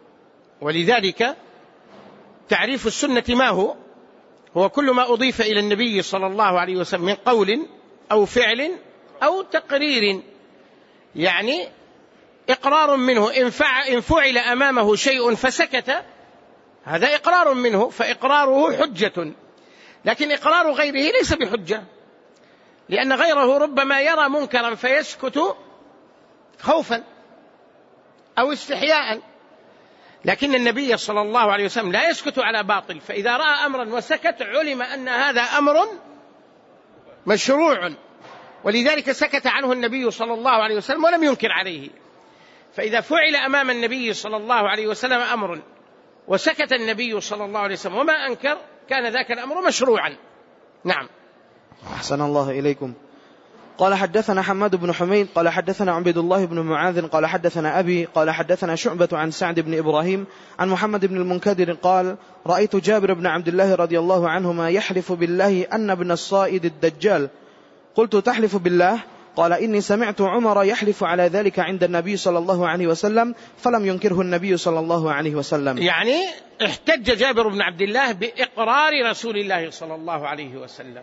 ولذلك تعريف السنة ما هو؟ هو كل ما أضيف إلى النبي صلى الله عليه وسلم من قول أو فعل أو تقرير، يعني إقرار منه، إن فعل أمامه شيء فسكت هذا إقرار منه، فإقراره حجة، لكن إقرار غيره ليس بحجة، لأن غيره ربما يرى منكرا فيسكت خوفا أو استحياء، لكن النبي صلى الله عليه وسلم لا يسكت على باطل، فإذا رأى أمرا وسكت علم أن هذا أمر مشروع، ولذلك سكت عنه النبي صلى الله عليه وسلم ولم ينكر عليه. فإذا فعل أمام النبي صلى الله عليه وسلم أمر وسكت النبي صلى الله عليه وسلم وما أنكر كان ذاك الأمر مشروعا. نعم. أحسن الله إليكم. قال حدثنا حماد بن حميد قال حدثنا عبد الله بن معاذ قال حدثنا أبي قال حدثنا شعبة عن سعد بن إبراهيم عن محمد بن المنكدر قال رأيت جابر بن عبد الله رضي الله عنهما يحلف بالله أن ابن الصائد الدجال، قلت تحلف بالله؟ قال إني سمعت عمر يحلف على ذلك عند النبي صلى الله عليه وسلم فلم ينكره النبي صلى الله عليه وسلم. يعني احتج جابر بن عبد الله بإقرار رسول الله صلى الله عليه وسلم.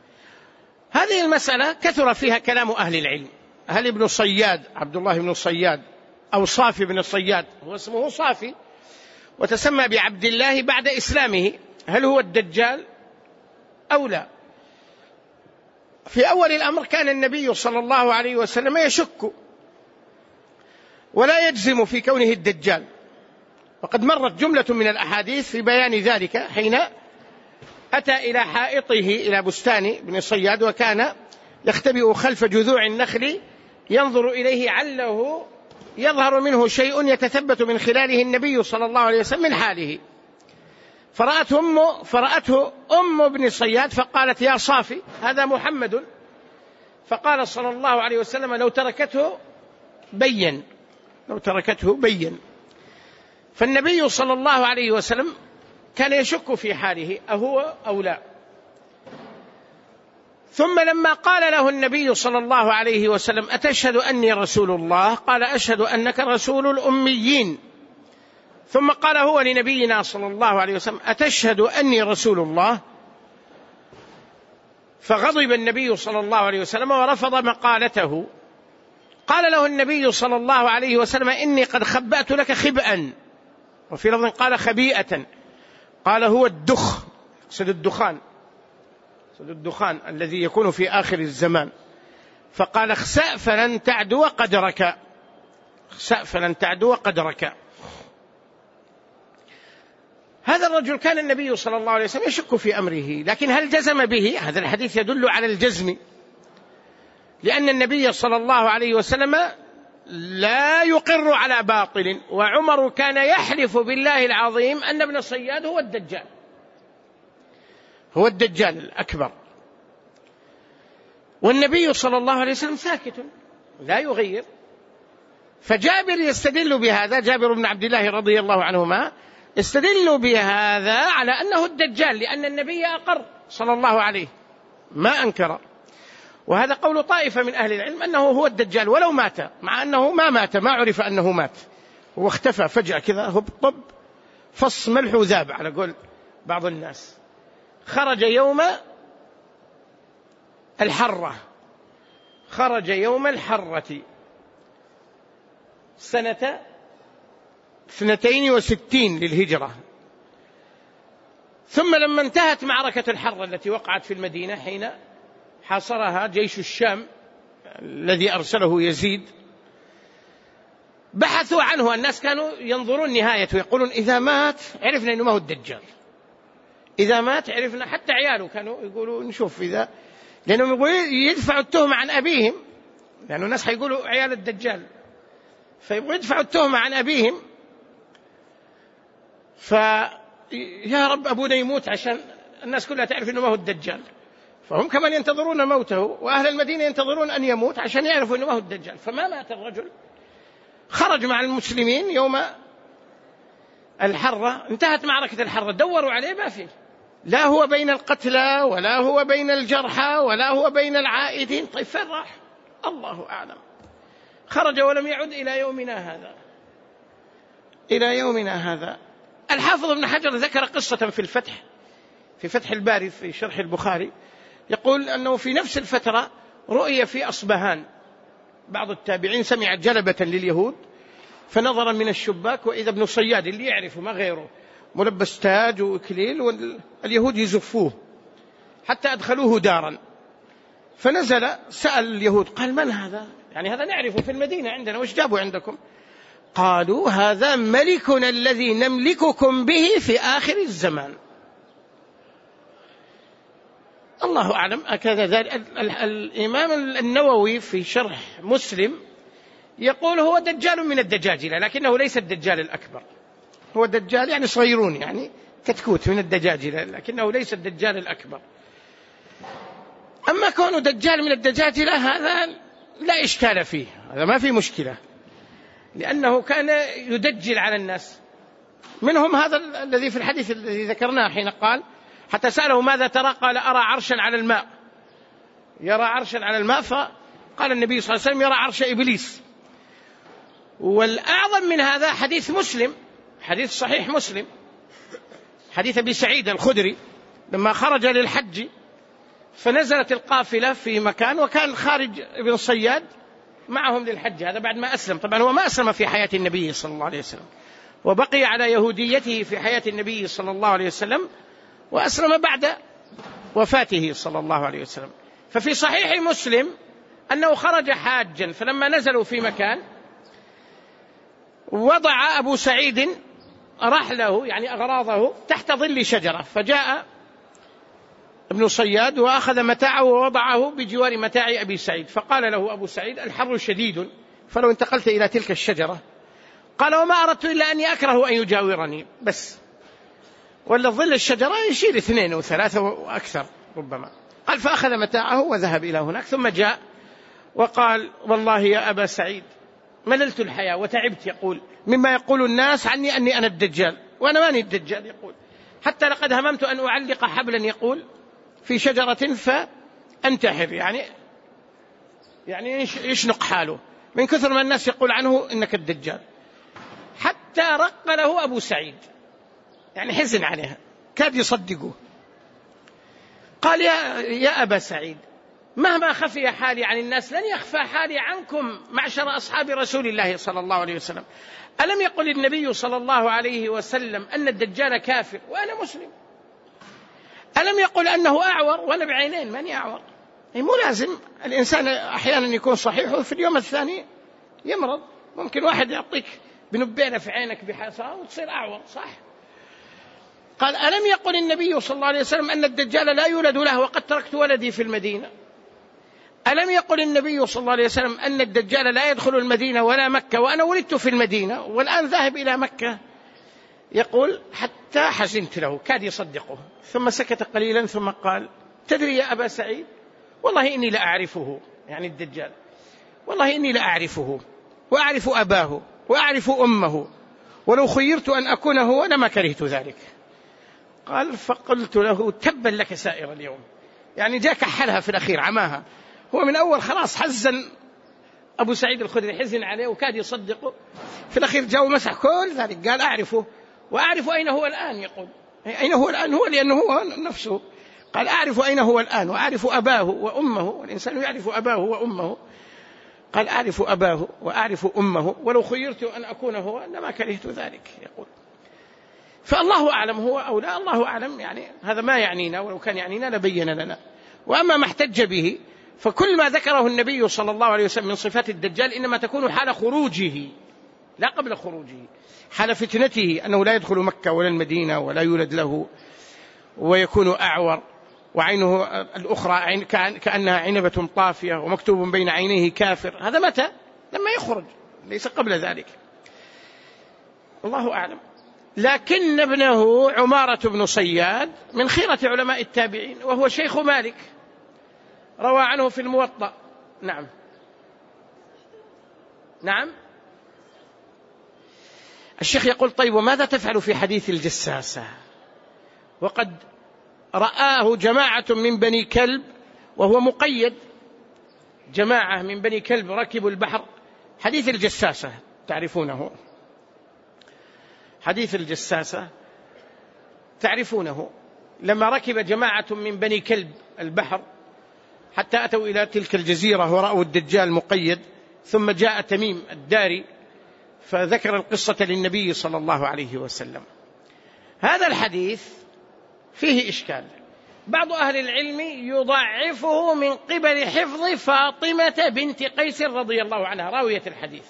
هذه المسألة كثر فيها كلام أهل العلم. هل ابن صياد عبد الله بن صياد أو صافي بن صياد، هو اسمه صافي وتسمى بعبد الله بعد إسلامه، هل هو الدجال أو لا؟ في أول الأمر كان النبي صلى الله عليه وسلم يشك ولا يجزم في كونه الدجال، وقد مرت جملة من الأحاديث في بيان ذلك حين أتى إلى حائطه إلى بستان بن صياد وكان يختبئ خلف جذوع النخل ينظر إليه عله يظهر منه شيء يتثبت من خلاله النبي صلى الله عليه وسلم من حاله، فرأته أم فرأته أم ابن صياد فقالت يا صافي هذا محمد، فقال صلى الله عليه وسلم لو تركته بين لو تركته بين فالنبي صلى الله عليه وسلم كان يشك في حاله أهو أو لا. ثم لما قال له النبي صلى الله عليه وسلم أتشهد أني رسول الله؟ قال أشهد أنك رسول الأميين. ثم قال هو لنبينا صلى الله عليه وسلم أتشهد أني رسول الله؟ فغضب النبي صلى الله عليه وسلم ورفض مقالته. قال له النبي صلى الله عليه وسلم إني قد خبأت لك خبئا، وفي لفظ قال خبيئة، قال هو الدخ، سد الدخان سد الدخان الذي يكون في آخر الزمان، فقال اخسأ فلن تعدو قدرك اخسأ فلن تعدو قدرك. هذا الرجل كان النبي صلى الله عليه وسلم يشك في أمره، لكن هل جزم به؟ هذا الحديث يدل على الجزم، لأن النبي صلى الله عليه وسلم لا يقر على باطل، وعمر كان يحلف بالله العظيم أن ابن صياد هو الدجال هو الدجال الأكبر، والنبي صلى الله عليه وسلم ساكت لا يغير. فجابر يستدل بهذا، جابر بن عبد الله رضي الله عنهما استدل بهذا على أنه الدجال، لأن النبي أقر صلى الله عليه ما أنكر. وهذا قول طائفة من أهل العلم أنه هو الدجال ولو مات، مع أنه ما مات، ما عرف أنه مات، هو اختفى فجأة كذا هب طب فص ملح وذاب على قول بعض الناس. خرج يوم الحرة، خرج يوم الحرة سنة اثنتين وستين للهجرة. ثم لما انتهت معركة الحرة التي وقعت في المدينة حين حاصرها جيش الشام الذي أرسله يزيد، بحثوا عنه، الناس كانوا ينظرون نهايته يقولون إذا مات عرفنا أنه ما هو الدجال، إذا مات عرفنا. حتى عياله كانوا يقولوا نشوف إذا، لأنهم يقولوا يدفعوا التهمة عن أبيهم، لأنه الناس حيقولوا عيال الدجال، فيبغوا يدفعوا التهمة عن أبيهم. فيا رب أبونا يموت عشان الناس كلها تعرف أنه ما هو الدجال. فهم كمان ينتظرون موته، وأهل المدينة ينتظرون أن يموت عشان يعرفوا أنه ما هو الدجال. فما مات الرجل، خرج مع المسلمين يوم الحرة، انتهت معركة الحرة، دوروا عليه ما فيه، لا هو بين القتلى ولا هو بين الجرحى ولا هو بين العائدين. طيب فين راح؟ الله أعلم. خرج ولم يعد إلى يومنا هذا، إلى يومنا هذا. الحافظ ابن حجر ذكر قصة في الفتح، في فتح الباري في شرح البخاري، يقول أنه في نفس الفترة رؤية في أصبهان، بعض التابعين سمع جلبة لليهود فنظر من الشباك وإذا ابن صياد اللي يعرفه ما غيره ملبس تاج وإكليل، واليهود يزفوه حتى أدخلوه دارا. فنزل سأل اليهود قال من هذا؟ يعني هذا نعرفه في المدينة عندنا، وش جابوا عندكم؟ قالوا هذا ملكنا الذي نملككم به في آخر الزمان. الله أعلم أكذا ذلك. الإمام النووي في شرح مسلم يقول هو دجال من الدجاجلة، لكنه ليس الدجال الأكبر، هو دجال يعني صغيرون، يعني كتكوت من الدجاجلة، لكنه ليس الدجال الأكبر. أما كونه دجال من الدجاجلة هذا لا إشكال فيه، هذا ما في مشكلة، لأنه كان يدجل على الناس. منهم هذا الذي في الحديث الذي ذكرناه حين قال حتى سأله ماذا ترى؟ قال أرى عرشا على الماء، يرى عرشا على الماء. فقال النبي صلى الله عليه وسلم يرى عرش إبليس. والأعظم من هذا حديث مسلم، حديث صحيح مسلم، حديث أبي سعيد الخدري لما خرج للحج فنزلت القافلة في مكان، وكان خارج ابن صياد معهم للحج، هذا بعد ما أسلم. طبعا هو ما أسلم في حياة النبي صلى الله عليه وسلم، وبقي على يهوديته في حياة النبي صلى الله عليه وسلم، وأسلم بعد وفاته صلى الله عليه وسلم. ففي صحيح مسلم أنه خرج حاجا، فلما نزلوا في مكان وضع أبو سعيد رحله يعني أغراضه تحت ظل شجرة، فجاء ابن صياد وأخذ متاعه ووضعه بجوار متاع أبي سعيد، فقال له أبو سعيد الحر شديد فلو انتقلت إلى تلك الشجرة. قال وما أردت إلا أني أكره أن يجاورني بس، ولا ظل الشجرة يشير اثنين وثلاثة وأكثر ربما. قال فأخذ متاعه وذهب إلى هناك، ثم جاء وقال والله يا أبا سعيد مللت الحياة وتعبت، يقول مما يقول الناس عني أني أنا الدجال، وأنا ماني الدجال، يقول حتى لقد هممت أن أعلق حبلا يقول في شجرة فأنتحر، يعني يعني يشنق حاله من كثر ما الناس يقول عنه إنك الدجال. حتى رق له أبو سعيد، يعني حزن عليها، كاد يصدقه. قال يا, يا أبا سعيد مهما خفي حالي عن الناس لن يخفى حالي عنكم معشر أصحاب رسول الله صلى الله عليه وسلم. ألم يقل النبي صلى الله عليه وسلم أن الدجال كافر وأنا مسلم؟ ألم يقل أنه أعور وأنا بعينين ماني أعور؟ مو لازم الإنسان أحيانا يكون صحيح وفي اليوم الثاني يمرض، ممكن واحد يعطيك بنبينة في عينك بحصى وتصير أعور، صح؟ قال ألم يقل النبي صلى الله عليه وسلم أن الدجال لا يولد له وقد تركت ولدي في المدينة؟ ألم يقل النبي صلى الله عليه وسلم أن الدجال لا يدخل المدينة ولا مكة وأنا ولدت في المدينة والآن ذاهب إلى مكة؟ يقول حتى حزنت له، كاد يصدقه، ثم سكت قليلا ثم قال تدري يا أبا سعيد والله إني لأعرفه، يعني الدجال، والله إني لأعرفه وأعرف أباه وأعرف أمه، ولو خيرت أن أكون هو لما كرهت ذلك. قال فقلت له تبا لك سائر اليوم، يعني جاء كحلها في الأخير عماها. هو من أول خلاص حزن أبو سعيد الخدري، حزن عليه وكاد يصدقه، في الأخير جاء ومسح كل ذلك، قال أعرفه وأعرف أين هو الآن. يقول أين هو الآن؟ هو لأنه هو نفسه قال أعرف أين هو الآن وأعرف أباه وأمه، والإنسان يعرف أباه وأمه. قال أعرف أباه وأعرف أمه ولو خيرت أن أكون هو لما كرهت ذلك. يقول فالله أعلم هو أو لا، الله أعلم، يعني هذا ما يعنينا، ولو كان يعنينا لبين لنا. وأما ما احتج به فكل ما ذكره النبي صلى الله عليه وسلم من صفات الدجال إنما تكون حال خروجه لا قبل خروجه، حال فتنته، أنه لا يدخل مكة ولا المدينة ولا يولد له ويكون أعور وعينه الأخرى كأنها عنبة طافية ومكتوب بين عينيه كافر. هذا متى؟ لما يخرج، ليس قبل ذلك. الله أعلم. لكن ابنه عمارة بن صياد من خيرة علماء التابعين، وهو شيخ مالك، روى عنه في الموطأ. نعم نعم. الشيخ يقول طيب وماذا تفعل في حديث الجساسة وقد رآه جماعة من بني كلب وهو مقيد، جماعة من بني كلب ركبوا البحر. حديث الجساسة تعرفونه، حديث الجساسة تعرفونه، لما ركب جماعة من بني كلب البحر حتى أتوا إلى تلك الجزيرة ورأوا الدجال مقيد، ثم جاء تميم الداري فذكر القصة للنبي صلى الله عليه وسلم. هذا الحديث فيه إشكال، بعض أهل العلم يضعفه من قبل حفظ فاطمة بنت قيس رضي الله عنها راوية الحديث،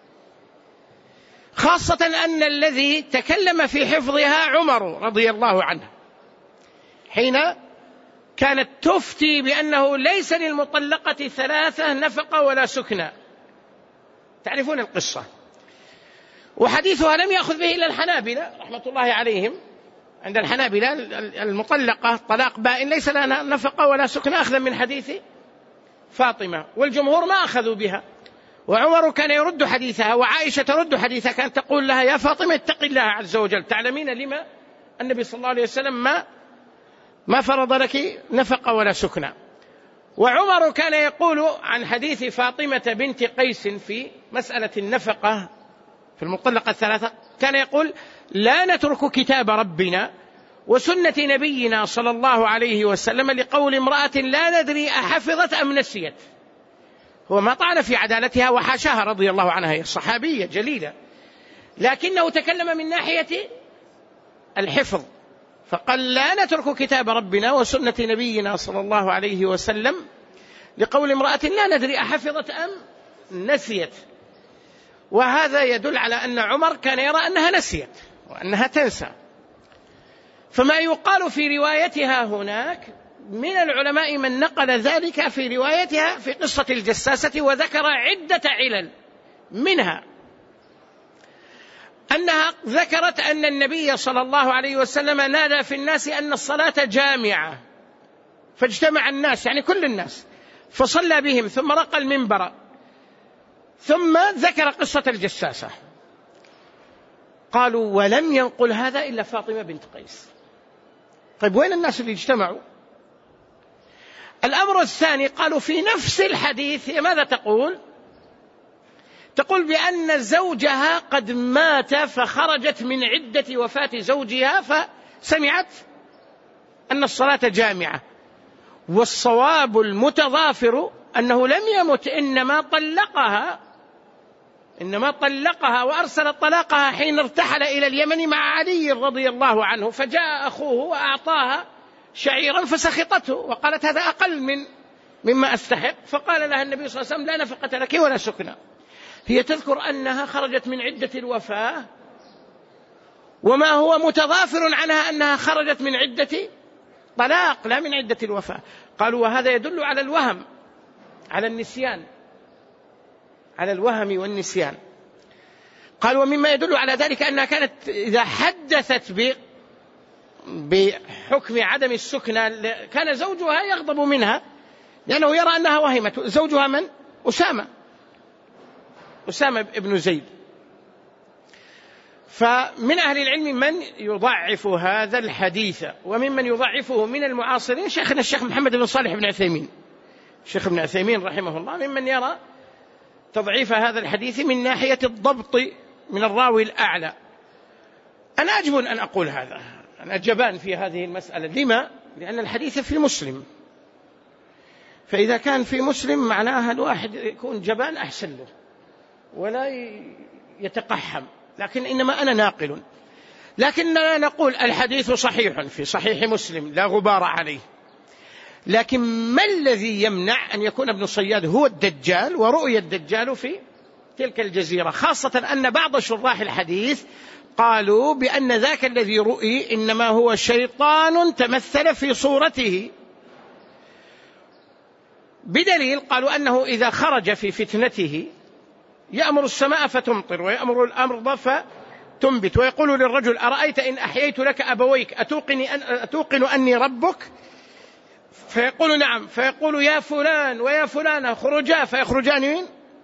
خاصة أن الذي تكلم في حفظها عمر رضي الله عنه حين كانت تفتي بأنه ليس للمطلقة ثلاثة نفقة ولا سكنى. تعرفون القصة، وحديثها لم يأخذ به إلا الحنابلة رحمة الله عليهم. عند الحنابلة المطلقة طلاق بائن ليس لها نفقة ولا سكنى أخذا من حديث فاطمة، والجمهور ما أخذوا بها. وعمر كان يرد حديثها وعائشة ترد حديثها، كانت تقول لها يا فاطمة اتق الله عز وجل، تعلمين لما النبي صلى الله عليه وسلم ما ما فرض لك نفقة ولا سكنى. وعمر كان يقول عن حديث فاطمة بنت قيس في مسألة النفقة في المطلقة الثلاثة، كان يقول لا نترك كتاب ربنا وسنة نبينا صلى الله عليه وسلم لقول امرأة لا ندري أحفظت أم نسيت. هو ما طعن في عدالتها وحاشاها رضي الله عنها، هي صحابية جليلة، لكنه تكلم من ناحية الحفظ، فقال لا نترك كتاب ربنا وسنة نبينا صلى الله عليه وسلم لقول امرأة لا ندري أحفظت أم نسيت. وهذا يدل على أن عمر كان يرى أنها نسيت وأنها تنسى. فما يقال في روايتها هناك من العلماء من نقل ذلك في روايتها في قصة الجساسة، وذكر عدة علل، منها أنها ذكرت أن النبي صلى الله عليه وسلم نادى في الناس أن الصلاة جامعة، فاجتمع الناس يعني كل الناس فصلى بهم ثم رقى المنبر، ثم ذكر قصة الجساسة. قالوا ولم ينقل هذا إلا فاطمة بنت قيس. طيب وين الناس اللي اجتمعوا؟ الأمر الثاني قالوا في نفس الحديث ماذا تقول؟ تقول بأن زوجها قد مات فخرجت من عدة وفاة زوجها فسمعت أن الصلاة جامعة. والصواب المتضافر أنه لم يمت، إنما طلقها إنما طلقها وأرسل طلاقها حين ارتحل إلى اليمن مع علي رضي الله عنه، فجاء أخوه وأعطاها شعيرا فسخطته وقالت هذا أقل من مما أستحق، فقال لها النبي صلى الله عليه وسلم لا نفقة لك ولا سكنى. هي تذكر أنها خرجت من عدة الوفاة، وما هو متضافر عنها أنها خرجت من عدة طلاق لا من عدة الوفاة. قالوا وهذا يدل على الوهم، على النسيان، على الوهم والنسيان. قالوا ومما يدل على ذلك أنها كانت إذا حدثت بحكم عدم السكنى كان زوجها يغضب منها، لأنه يرى أنها وهمت. زوجها من؟ أسامة أسامة ابن زيد. فمن أهل العلم من يضعف هذا الحديث، وممن يضعفه من المعاصرين شيخنا الشيخ محمد بن صالح بن عثيمين. الشيخ ابن عثيمين رحمه الله ممن يرى تضعيف هذا الحديث من ناحية الضبط من الراوي الأعلى. أنا أجبن أن أقول هذا، أنا جبان في هذه المسألة. لما؟ لأن الحديث في مسلم، فإذا كان في مسلم معناها الواحد يكون جبان أحسن له ولا يتقحم، لكن إنما أنا ناقل. لكننا نقول الحديث صحيح في صحيح مسلم لا غبار عليه، لكن ما الذي يمنع أن يكون ابن صياد هو الدجال ورؤية الدجال في تلك الجزيرة؟ خاصة أن بعض شراح الحديث قالوا بأن ذاك الذي رؤي إنما هو شيطان تمثل في صورته، بدليل قالوا أنه إذا خرج في فتنته يأمر السماء فتمطر ويأمر الأرض فتنبت، ويقول للرجل أرأيت إن أحييت لك أبويك أتوقني أن أتوقن أني ربك؟ فيقول نعم، فيقول يا فلان ويا فلانة خرجا، فيخرجان من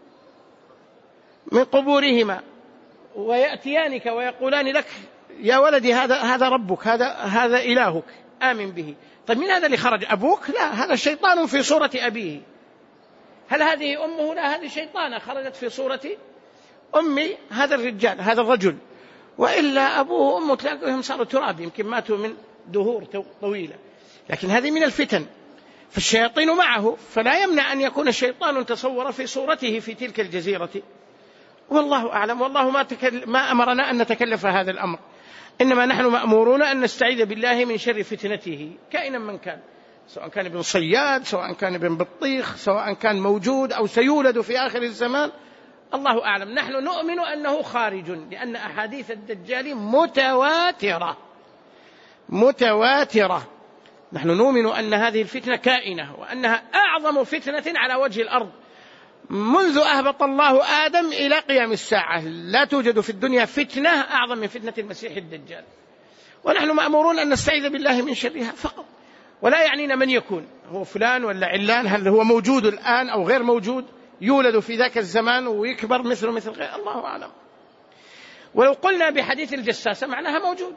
من قبورهما ويأتيانك ويقولان لك يا ولدي هذا هذا ربك، هذا هذا إلهك آمن به. طيب من هذا اللي خرج؟ أبوك؟ لا، هذا شيطان في صورة أبيه. هل هذه أمه؟ لا، هذه شيطانة خرجت في صورة أم هذا الرجال هذا الرجل، وإلا أبوه وأمه تلاقيهم صاروا تراب، يمكن ماتوا من دهور طويلة. لكن هذه من الفتن، فالشياطين معه، فلا يمنع أن يكون الشيطان تصور في صورته في تلك الجزيرة. والله أعلم، والله ما, تكل... ما أمرنا أن نتكلف هذا الأمر، إنما نحن مأمورون أن نستعيذ بالله من شر فتنته كائنا من كان، سواء كان ابن صياد، سواء كان ابن بطيخ، سواء كان موجود أو سيولد في آخر الزمان، الله أعلم. نحن نؤمن أنه خارج، لأن أحاديث الدجال متواترة متواترة. نحن نؤمن أن هذه الفتنة كائنة، وأنها أعظم فتنة على وجه الأرض منذ أهبط الله آدم إلى قيام الساعة. لا توجد في الدنيا فتنة أعظم من فتنة المسيح الدجال، ونحن مأمورون أن نستعيذ بالله من شرها فقط. ولا يعنينا من يكون، هو فلان ولا علان، هل هو موجود الآن أو غير موجود، يولد في ذاك الزمان ويكبر مثل مثل غير، الله أعلم. ولو قلنا بحديث الجساسة معناها موجود،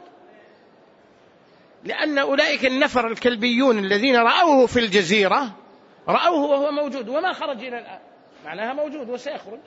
لأن أولئك النفر الكلبيون الذين رأوه في الجزيرة رأوه وهو موجود وما خرج إلى الآن، معناها موجود وسيخرج.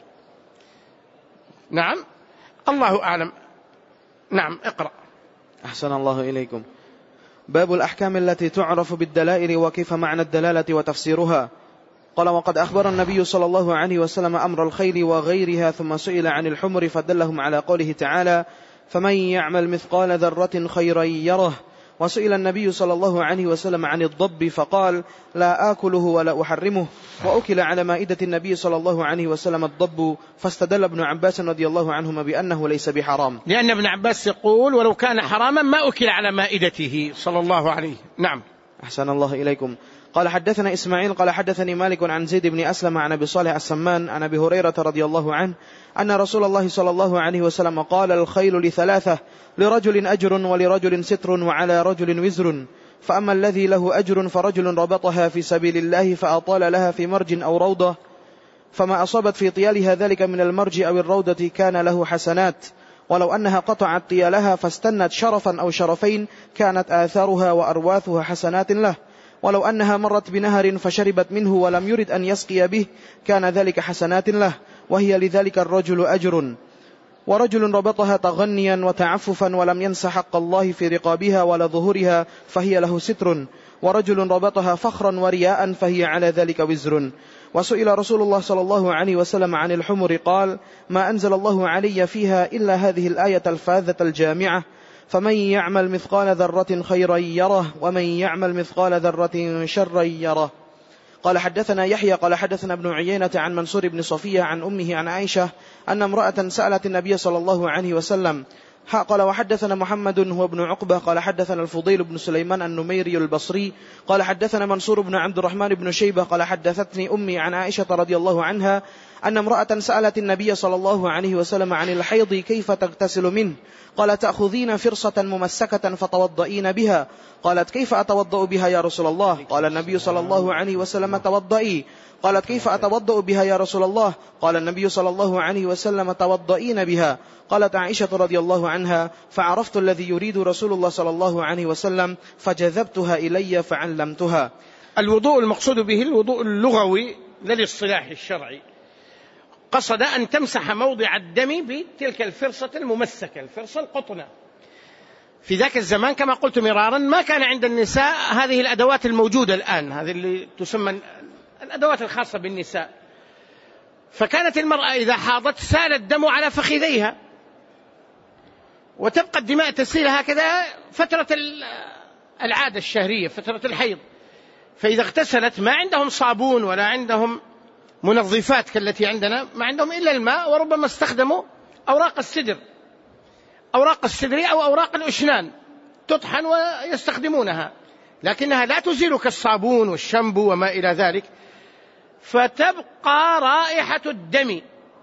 نعم، الله أعلم. نعم، اقرأ. أحسن الله إليكم. باب الأحكام التي تعرف بالدلائل وكيف معنى الدلالة وتفسيرها. قال: وقد أخبر النبي صلى الله عليه وسلم أمر الخيل وغيرها، ثم سئل عن الحمر فدلهم على قوله تعالى: فمن يعمل مثقال ذرة خيرا يره. وسئل النبي صلى الله عليه وسلم عن الضب فقال: لا آكله ولا أحرمه. وأكل على مائدة النبي صلى الله عليه وسلم الضب، فاستدل ابن عباس رضي الله عنهما بأنه ليس بحرام، لأن ابن عباس يقول ولو كان حراما ما أكل على مائدته صلى الله عليه. نعم. أحسن الله إليكم. قال: حدثنا إسماعيل قال حدثني مالك عن زيد بن أسلم عن أبي صالح السمان عن أبي هريرة رضي الله عنه أن رسول الله صلى الله عليه وسلم قال: الخيل لثلاثة، لرجل أجر ولرجل ستر وعلى رجل وزر، فأما الذي له أجر فرجل ربطها في سبيل الله فأطال لها في مرج أو روضة، فما أصابت في طيالها ذلك من المرج أو الروضة كان له حسنات، ولو أنها قطعت طيالها فاستنت شرفا أو شرفين كانت آثارها وأرواثها حسنات له، ولو أنها مرت بنهر فشربت منه ولم يرد أن يسقي به كان ذلك حسنات له، وهي لذلك الرجل أجر. ورجل ربطها تغنيا وتعففا ولم ينس حق الله في رقابها ولا ظهورها فهي له ستر، ورجل ربطها فخرا ورياء فهي على ذلك وزر. وسئل رسول الله صلى الله عليه وسلم عن الحمر قال: ما أنزل الله علي فيها إلا هذه الآية الفاذة الجامعة: فمن يعمل مثقال ذرة خيرا يره ومن يعمل مثقال ذرة شرا يره. قال: حدثنا يحيى قال حدثنا ابن عيينة عن منصور بن صفية عن أمه عن عائشة أن امرأة سألت النبي صلى الله عليه وسلم. قال: وحدثنا محمد هو ابن عقبة قال حدثنا الفضيل بن سليمان النميري البصري قال حدثنا منصور بن عبد الرحمن بن شيبة قال حدثتني أمي عن عائشة رضي الله عنها أن امرأة سألت النبي صلى الله عليه وسلم عن الحيض كيف تغتسل منه؟ قال تأخذين فرصة ممسكة فتوضئين بها. قالت كيف أتوضأ بها يا رسول الله؟ قال النبي صلى الله عليه وسلم توضئي. قالت كيف أتوضأ بها يا رسول الله؟ قال النبي صلى الله عليه وسلم توضئين بها. قالت عائشة رضي الله عنها فعرفت الذي يريد رسول الله صلى الله عليه وسلم فجذبتها إلي فعلمتها. الوضوء المقصود به الوضوء اللغوي للاصطلاح الشرعي، قصد أن تمسح موضع الدم بتلك الفرصة الممسكة، الفرصة القطنة. في ذاك الزمان كما قلت مرارا ما كان عند النساء هذه الأدوات الموجودة الآن، هذه اللي تسمى الأدوات الخاصة بالنساء. فكانت المرأة إذا حاضت سال الدم على فخذيها، وتبقى الدماء تسيل هكذا فترة العادة الشهرية، فترة الحيض. فإذا اغتسلت ما عندهم صابون ولا عندهم منظفات كالتي عندنا، ما عندهم إلا الماء، وربما استخدموا أوراق السدر، أوراق السدر أو أوراق الأشنان تطحن ويستخدمونها، لكنها لا تزيل كالصابون والشامبو وما إلى ذلك، فتبقى رائحة الدم،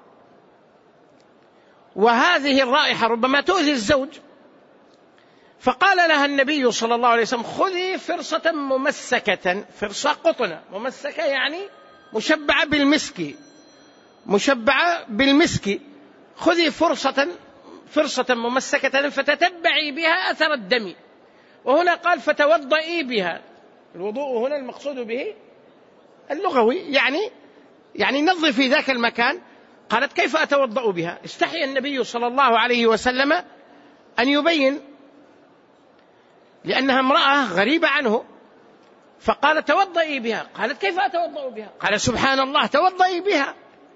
وهذه الرائحة ربما تؤذي الزوج. فقال لها النبي صلى الله عليه وسلم خذي فرصة ممسكة، فرصة قطنة ممسكة يعني مشبعة بالمسك، مشبعة بالمسك، خذي فرصة فرصة ممسكة فتتبعي بها أثر الدم. وهنا قال فتوضئي بها، الوضوء هنا المقصود به اللغوي، يعني يعني نظفي ذاك المكان. قالت كيف أتوضأ بها؟ استحي النبي صلى الله عليه وسلم أن يبين، لأنها امرأة غريبة عنه، فقال توضئي بها. قالت كيف أتوضأ بها؟ قال سبحان الله توضئي بها.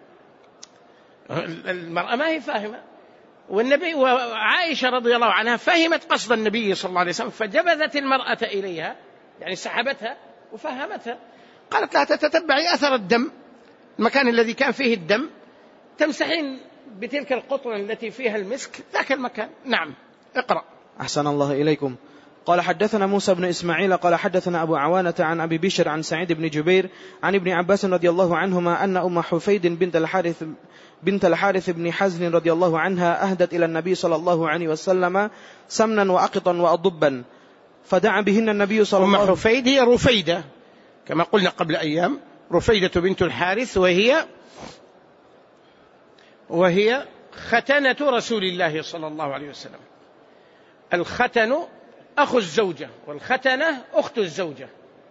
المرأة ما هي فاهمة، والنبي وعائشة رضي الله عنها فهمت قصد النبي صلى الله عليه وسلم، فجبذت المرأة إليها، يعني سحبتها وفهمتها. قالت لها تتبعي أثر الدم، المكان الذي كان فيه الدم تمسحين بتلك القطرة التي فيها المسك ذاك المكان. نعم اقرأ. أحسن الله إليكم. قال حدثنا موسى بن إسماعيل قال حدثنا أبو عوانة عن أبي بشر عن سعيد بن جبير عن ابن عباس رضي الله عنهما أن أم حفيد بنت الحارث بنت الحارث بن حزن رضي الله عنها أهدت إلى النبي صلى الله عليه وسلم سمنا وأقطا وأضبا، فدعا بهن النبي صلى الله عليه وسلم. أم حفيد هي رفيدة كما قلنا قبل أيام، رفيدة بنت الحارث، وهي وهي ختنة رسول الله صلى الله عليه وسلم. الختن أخو الزوجة، والختنة أخت الزوجة،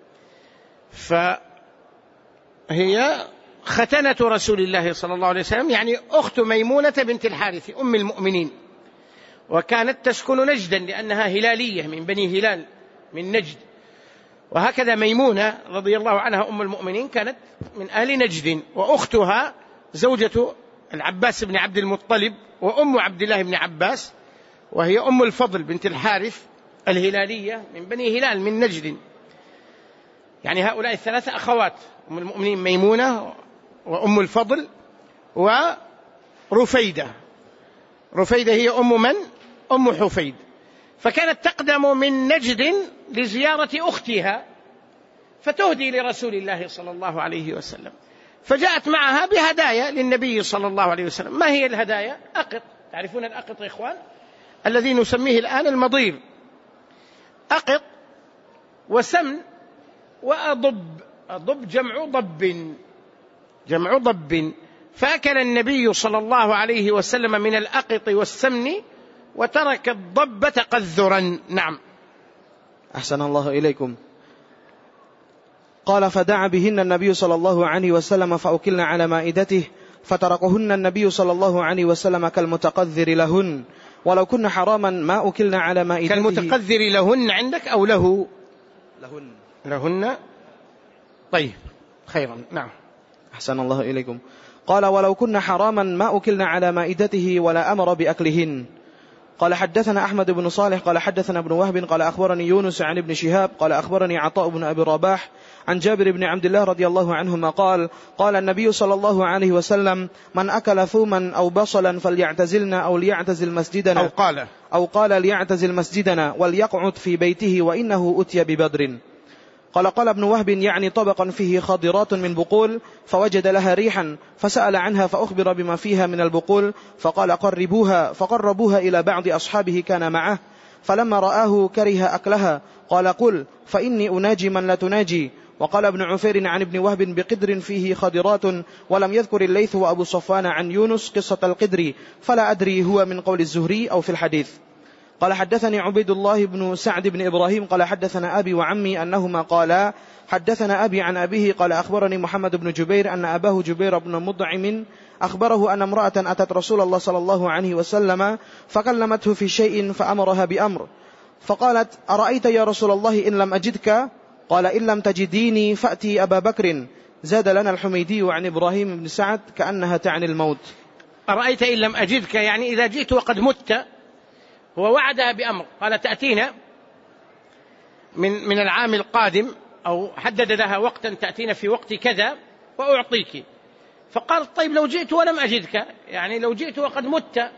فهي ختنة رسول الله صلى الله عليه وسلم، يعني أخت ميمونة بنت الحارث أم المؤمنين، وكانت تسكن نجدا لأنها هلالية من بني هلال من نجد. وهكذا ميمونة رضي الله عنها أم المؤمنين كانت من أهل نجد، وأختها زوجة العباس بن عبد المطلب وأم عبد الله بن عباس، وهي أم الفضل بنت الحارث الهلالية من بني هلال من نجد. يعني هؤلاء الثلاثة أخوات، أم المؤمنين ميمونة وأم الفضل ورفيدة. رفيدة هي أم من؟ أم حفيد. فكانت تقدم من نجد لزيارة أختها فتهدي لرسول الله صلى الله عليه وسلم، فجاءت معها بهدايا للنبي صلى الله عليه وسلم. ما هي الهدايا؟ أقط، تعرفون الأقط يا إخوان الذي نسميه الآن المضير، أقط وسمن وأضب، أضب جمع ضب، جمع ضب. فأكل النبي صلى الله عليه وسلم من الأقط والسمن وترك الضب تقذرا. نعم. أحسن الله إليكم. قال فدعا بهن النبي صلى الله عليه وسلم فأكلن على مائدته، فتركهن النبي صلى الله عليه وسلم كالمتقذر لهن، ولو كن حراما ما أكلن على مائدته. كالمتقذر لهن عندك أو له؟ لهن. لهن. طيب خيرا. نعم. أحسن الله إليكم. قال ولو كن حراما ما أكلن على مائدته ولا أمر بأكلهن. قال حدثنا أحمد بن صالح قال حدثنا ابن وهب قال أخبرني يونس عن ابن شهاب قال أخبرني عطاء بن أبي رباح عن جابر بن عبد الله رضي الله عنهما قال قال النبي صلى الله عليه وسلم من أكل ثوما أو بصلا فليعتزلنا أو ليعتزل مسجدنا، أو قال أو قال ليعتزل مسجدنا وليقعد في بيته وإنه أتي ببدر. قال قال ابن وهب يعني طبقا فيه خاضرات من بقول فوجد لها ريحا فسأل عنها فأخبر بما فيها من البقول فقال قربوها، فقربوها إلى بعض أصحابه كان معه، فلما رآه كره أكلها قال قل فإني أناجي من لا تناجي. وقال ابن عفير عن ابن وهب بقدر فيه خاضرات، ولم يذكر الليث وأبو صفوان عن يونس قصة القدر، فلا أدري هو من قول الزهري أو في الحديث. قال حدثني عبيد الله بن سعد بن إبراهيم قال حدثنا أبي وعمي أنهما قالا حدثنا أبي عن أبيه قال أخبرني محمد بن جبير أن أباه جبير بن مطعم أخبره أن امرأة أتت رسول الله صلى الله عليه وسلم فكلمته في شيء فأمرها بأمر، فقالت أرأيت يا رسول الله إن لم أجدك؟ قال إن لم تجديني فأتي أبا بكر. زاد لنا الحميدي عن إبراهيم بن سعد كأنها تعني الموت. أرأيت إن لم أجدك يعني إذا جئت وقد مت. هو وعدها بأمر، قال تأتينا من, من العام القادم، أو حدد لها وقتا تأتينا في وقت كذا وأعطيك. فقال طيب لو جئت ولم أجدك، يعني لو جئت وقد مت.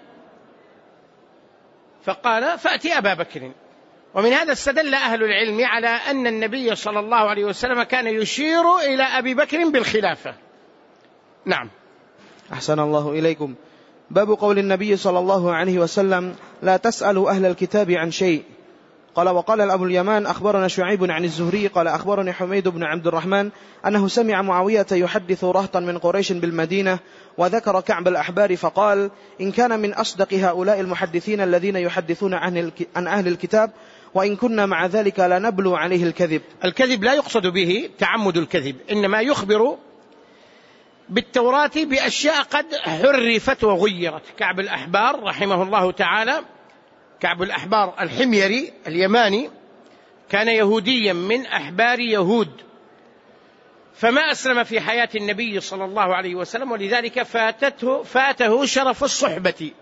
فقال فأتي أبا بكر. ومن هذا استدل أهل العلم على أن النبي صلى الله عليه وسلم كان يشير إلى أبي بكر بالخلافة. نعم. أحسن الله إليكم. باب قول النبي صلى الله عليه وسلم لا تسألوا أهل الكتاب عن شيء. قال وقال أبو اليمان أخبرنا شعيب عن الزهري قال أخبرني حميد بن عبد الرحمن أنه سمع معاوية يحدث رهطا من قريش بالمدينة، وذكر كعب الأحبار فقال إن كان من أصدق هؤلاء المحدثين الذين يحدثون عن أهل الكتاب، وإن كنا مع ذلك لا نبلو عليه الكذب. الكذب لا يقصد به تعمد الكذب، إنما يخبر بالتوراة بأشياء قد حرفت وغيرت. كعب الأحبار رحمه الله تعالى، كعب الأحبار الحميري اليماني، كان يهوديا من أحبار يهود، فما أسلم في حياة النبي صلى الله عليه وسلم، ولذلك فاتته فاته شرف الصحبة،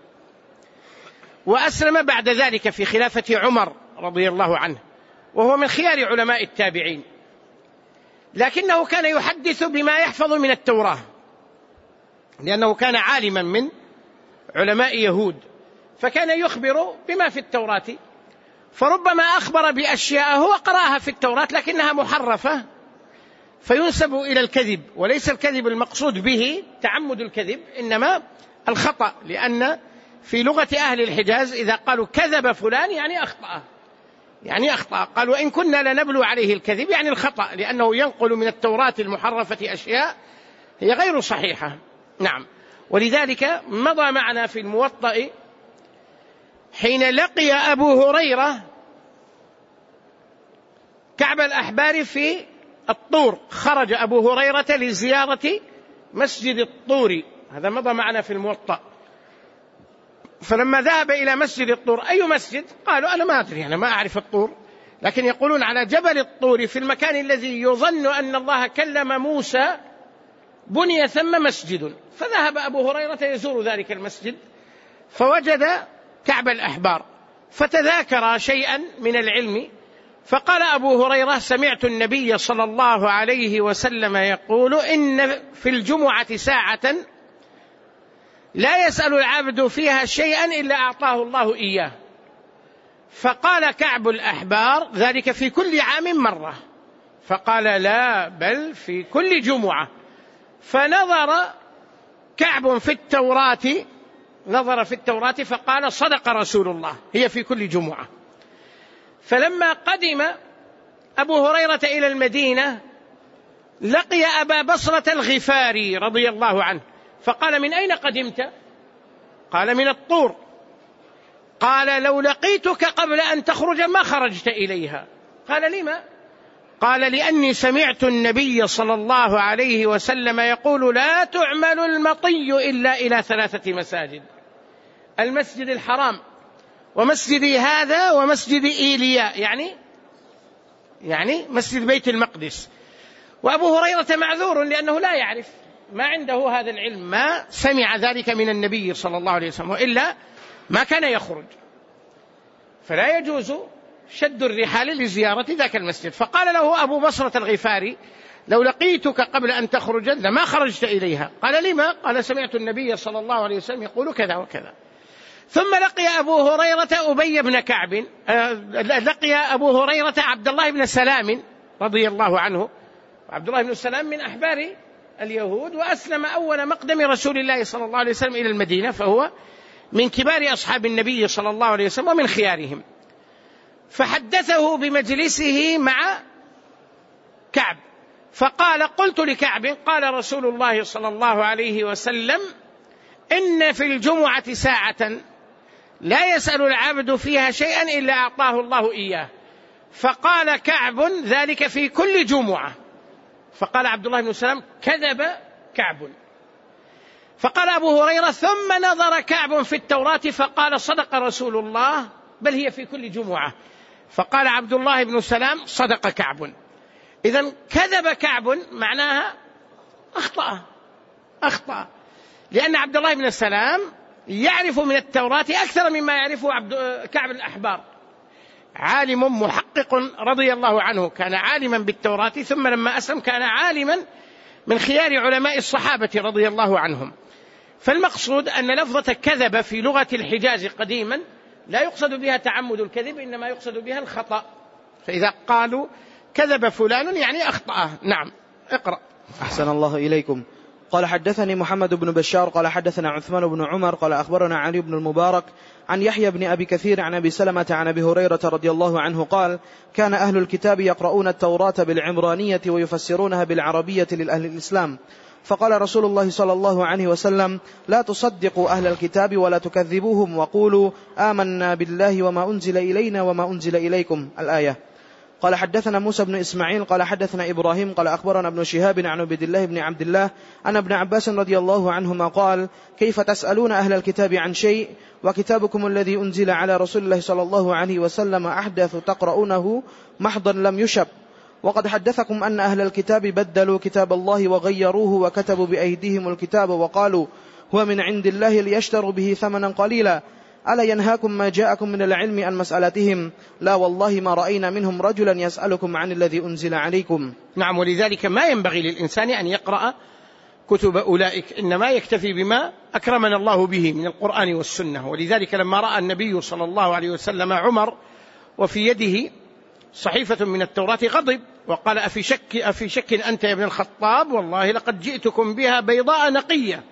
وأسلم بعد ذلك في خلافة عمر رضي الله عنه، وهو من خيار علماء التابعين، لكنه كان يحدث بما يحفظ من التوراة، لأنه كان عالما من علماء يهود، فكان يخبر بما في التوراة. فربما أخبر بأشياء هو قرأها في التوراة لكنها محرفة فينسب إلى الكذب، وليس الكذب المقصود به تعمد الكذب، إنما الخطأ، لأن في لغة أهل الحجاز إذا قالوا كذب فلان يعني أخطأ، يعني أخطأ. قالوا إن كنا لنبلو عليه الكذب يعني الخطأ، لأنه ينقل من التوراة المحرفة أشياء هي غير صحيحة. نعم. ولذلك مضى معنا في الموطأ حين لقي أبو هريرة كعب الأحبار في الطور، خرج أبو هريرة لزيارة مسجد الطور، هذا مضى معنا في الموطأ. فلما ذهب إلى مسجد الطور، أي مسجد؟ قالوا أنا ما أدري، أنا ما أعرف الطور، لكن يقولون على جبل الطور في المكان الذي يظن أن الله كلم موسى بني ثم مسجد. فذهب أبو هريرة يزور ذلك المسجد فوجد كعب الأحبار، فتذاكر شيئا من العلم، فقال أبو هريرة سمعت النبي صلى الله عليه وسلم يقول إن في الجمعة ساعة لا يسأل العبد فيها شيئا إلا أعطاه الله إياه. فقال كعب الأحبار ذلك في كل عام مرة، فقال لا بل في كل جمعة. فنظر كعب في التوراة نظر في التوراة فقال صدق رسول الله، هي في كل جمعة. فلما قدم أبو هريرة إلى المدينة لقي أبا بصرة الغفاري رضي الله عنه، فقال من أين قدمت؟ قال من الطور. قال لو لقيتك قبل أن تخرج ما خرجت إليها. قال لما؟ قال لأني سمعت النبي صلى الله عليه وسلم يقول لا تعمل المطي إلا إلى ثلاثة مساجد: المسجد الحرام ومسجدي هذا ومسجد إيليا، يعني يعني مسجد بيت المقدس. وأبو هريرة معذور لأنه لا يعرف، ما عنده هذا العلم، ما سمع ذلك من النبي صلى الله عليه وسلم، وإلا ما كان يخرج. فلا يجوز شد الرحال لزيارة ذاك المسجد. فقال له أبو بصرة الغفاري لو لقيتك قبل أن تخرج لما خرجت إليها. قال لما؟ قال سمعت النبي صلى الله عليه وسلم يقول كذا وكذا. ثم لقي أبو هريرة أبي بن كعب، لقي أبو هريرة عبد الله بن سلام رضي الله عنه. عبد الله بن سلام من أحبار اليهود، وأسلم أول مقدم رسول الله صلى الله عليه وسلم إلى المدينة، فهو من كبار أصحاب النبي صلى الله عليه وسلم ومن خيارهم. فحدثه بمجلسه مع كعب فقال: قلت لكعب: قال رسول الله صلى الله عليه وسلم: إن في الجمعة ساعة لا يسأل العبد فيها شيئا إلا أعطاه الله إياه. فقال كعب: ذلك في كل جمعة. فقال عبد الله بن سلام: كذب كعب. فقال أبو هريرة: ثم نظر كعب في التوراة فقال: صدق رسول الله، بل هي في كل جمعة. فقال عبد الله بن سلام: صدق كعب. إذن كذب كعب معناها أخطأ أخطأ لأن عبد الله بن سلام يعرف من التوراة أكثر مما يعرفه عبد كعب الأحبار، عالم محقق رضي الله عنه، كان عالما بالتوراة، ثم لما أسلم كان عالما من خيار علماء الصحابة رضي الله عنهم. فالمقصود أن لفظة كذب في لغة الحجاز قديما لا يقصد بها تعمد الكذب، إنما يقصد بها الخطأ. فإذا قالوا كذب فلان يعني أخطأ. نعم، اقرأ. أحسن الله إليكم. قال: حدثني محمد بن بشار قال حدثنا عثمان بن عمر قال أخبرنا علي بن المبارك عن يحيى بن أبي كثير عن أبي سلمة عن أبي هريرة رضي الله عنه قال: كان أهل الكتاب يقرؤون التوراة بالعبرانية ويفسرونها بالعربية للأهل الإسلام، فقال رسول الله صلى الله عليه وسلم: لا تصدقوا أهل الكتاب ولا تكذبوهم وقولوا آمنا بالله وما أنزل إلينا وما أنزل إليكم. الآية. قال: حدثنا موسى بن إسماعيل قال حدثنا إبراهيم قال أخبرنا ابن شهاب عن عبد الله بن عبد الله أن ابن عباس رضي الله عنهما قال: كيف تسألون أهل الكتاب عن شيء وكتابكم الذي أنزل على رسول الله صلى الله عليه وسلم أحدث تقرؤونه محضا لم يشب، وقد حدثكم أن أهل الكتاب بدلوا كتاب الله وغيروه وكتبوا بأيديهم الكتاب وقالوا هو من عند الله ليشتروا به ثمنا قليلا، ألا ينهاكم ما جاءكم من العلم عن مسألتهم؟ لا والله ما رأينا منهم رجلا يسألكم عن الذي أنزل عليكم. نعم، ولذلك ما ينبغي للإنسان أن يقرأ كتب أولئك، إنما يكتفي بما أكرمنا الله به من القرآن والسنة. ولذلك لما رأى النبي صلى الله عليه وسلم عمر وفي يده صحيفة من التوراة غضب وقال: أفي شك, أفي شك أنت يا ابن الخطاب؟ والله لقد جئتكم بها بيضاء نقية،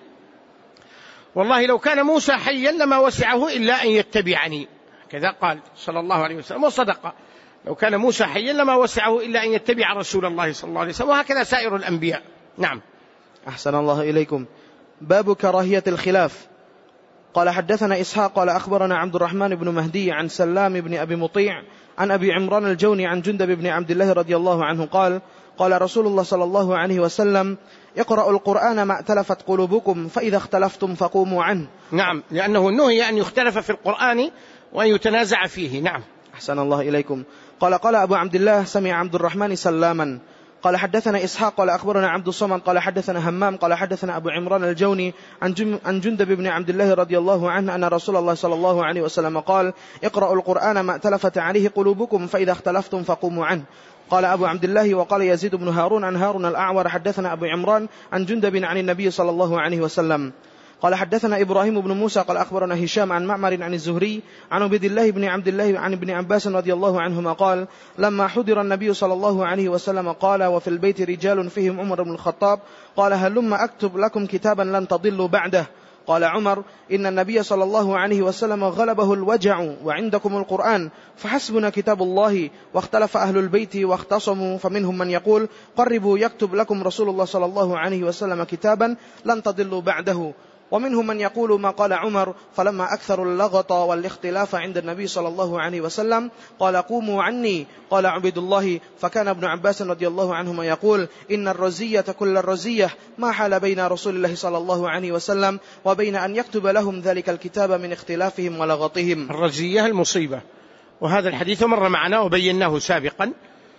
والله لو كان موسى حيا لما وسعه إلا أن يتبعني. كذا قال صلى الله عليه وسلم، وصدق، لو كان موسى حيا لما وسعه إلا أن يتبع رسول الله صلى الله عليه وسلم، وهكذا سائر الأنبياء. نعم. أحسن الله إليكم. باب كراهية الخلاف. قال: حدثنا إسحاق قال أخبرنا عبد الرحمن بن مهدي عن سلام بن أبي مطيع عن أبي عمران الجوني عن جندب بن عبد الله رضي الله عنه قال: قال رسول الله صلى الله عليه وسلم: اقرأوا القرآن ما ائتلفت قلوبكم فإذا اختلفتم فقوموا عنه. نعم، لأنه نهي أن يختلف في القرآن وأن يتنازع فيه. نعم. أحسن الله إليكم. قال: قال أبو عبد الله: سمع عبد الرحمن سلاما. قال: حدثنا إسحاق قال أخبرنا عبد الصمد قال حدثنا همام قال حدثنا أبو عمران الجوني عن جندب بن عبد الله رضي الله عنه أن رسول الله صلى الله عليه وسلم قال: اقرأوا القرآن ما ائتلفت عليه قلوبكم فإذا اختلفتم فقوموا عنه. قال أبو عبد الله: وقال يزيد بن هارون عن هارون الأعور حدثنا أبو عمران عن جندب عن النبي صلى الله عليه وسلم. قال: حدثنا إبراهيم بن موسى قال أخبرنا هشام عن معمر عن الزهري عن عبد الله بن عبد الله عن ابن عباس رضي الله عنهما قال: لما حضر النبي صلى الله عليه وسلم قال: وفي البيت رجال فيهم عمر بن الخطاب، قال: هلما أكتب لكم كتابا لن تضلوا بعده. قال عمر: إن النبي صلى الله عليه وسلم غلبه الوجع وعندكم القرآن، فحسبنا كتاب الله. واختلف أهل البيت واختصموا، فمنهم من يقول: قربوا يكتب لكم رسول الله صلى الله عليه وسلم كتابا لن تضلوا بعده، ومنهم من يقول ما قال عمر. فلما أكثر اللغط والاختلاف عند النبي صلى الله عليه وسلم قال: قوموا عني. قال عبد الله: فكان ابن عباس رضي الله عنهما يقول: إن الرزية كل الرزية ما حال بين رسول الله صلى الله عليه وسلم وبين أن يكتب لهم ذلك الكتاب من اختلافهم ولغطهم. الرزية المصيبة، وهذا الحديث مر معنا وبيناه سابقا.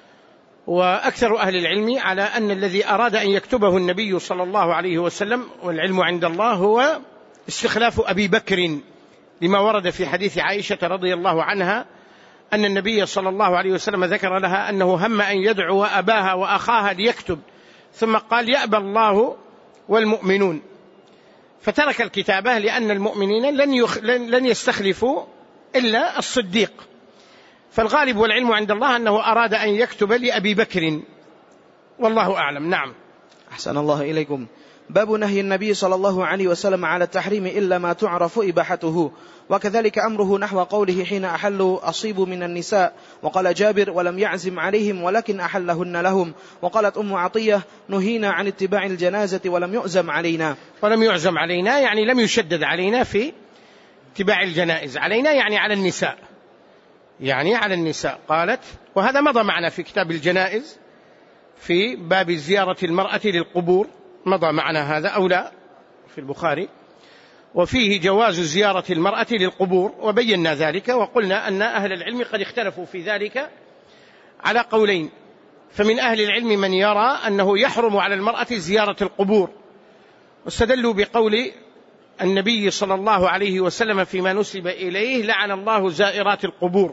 وأكثر أهل العلم على أن الذي أراد أن يكتبه النبي صلى الله عليه وسلم والعلم عند الله هو استخلاف أبي بكر، لما ورد في حديث عائشة رضي الله عنها أن النبي صلى الله عليه وسلم ذكر لها أنه هم أن يدعو أباها وأخاها ليكتب، ثم قال: يأبى الله والمؤمنون، فترك الكتابة لأن المؤمنين لن, يخ... لن يستخلفوا إلا الصديق. فالغالب والعلم عند الله أنه أراد أن يكتب لأبي بكر، والله أعلم. نعم. أحسن الله إليكم. باب نهي النبي صلى الله عليه وسلم على التحريم إلا ما تعرف إباحته، وكذلك أمره نحو قوله حين أحلوا أصيب من النساء، وقال جابر ولم يعزم عليهم ولكن أحلهن لهم. وقالت أم عطية نهينا عن اتباع الجنازة ولم يعزم علينا. ولم يعزم علينا يعني لم يشدد علينا في اتباع الجنائز، علينا يعني على النساء، يعني على النساء. قالت، وهذا مضى معنا في كتاب الجنائز في باب زيارة المرأة للقبور، مضى معنا هذا أو لا في البخاري، وفيه جواز زيارة المرأة للقبور، وبينا ذلك وقلنا أن أهل العلم قد اختلفوا في ذلك على قولين. فمن أهل العلم من يرى أنه يحرم على المرأة زيارة القبور، واستدلوا بقول النبي صلى الله عليه وسلم فيما نسب إليه لعن الله زائرات القبور.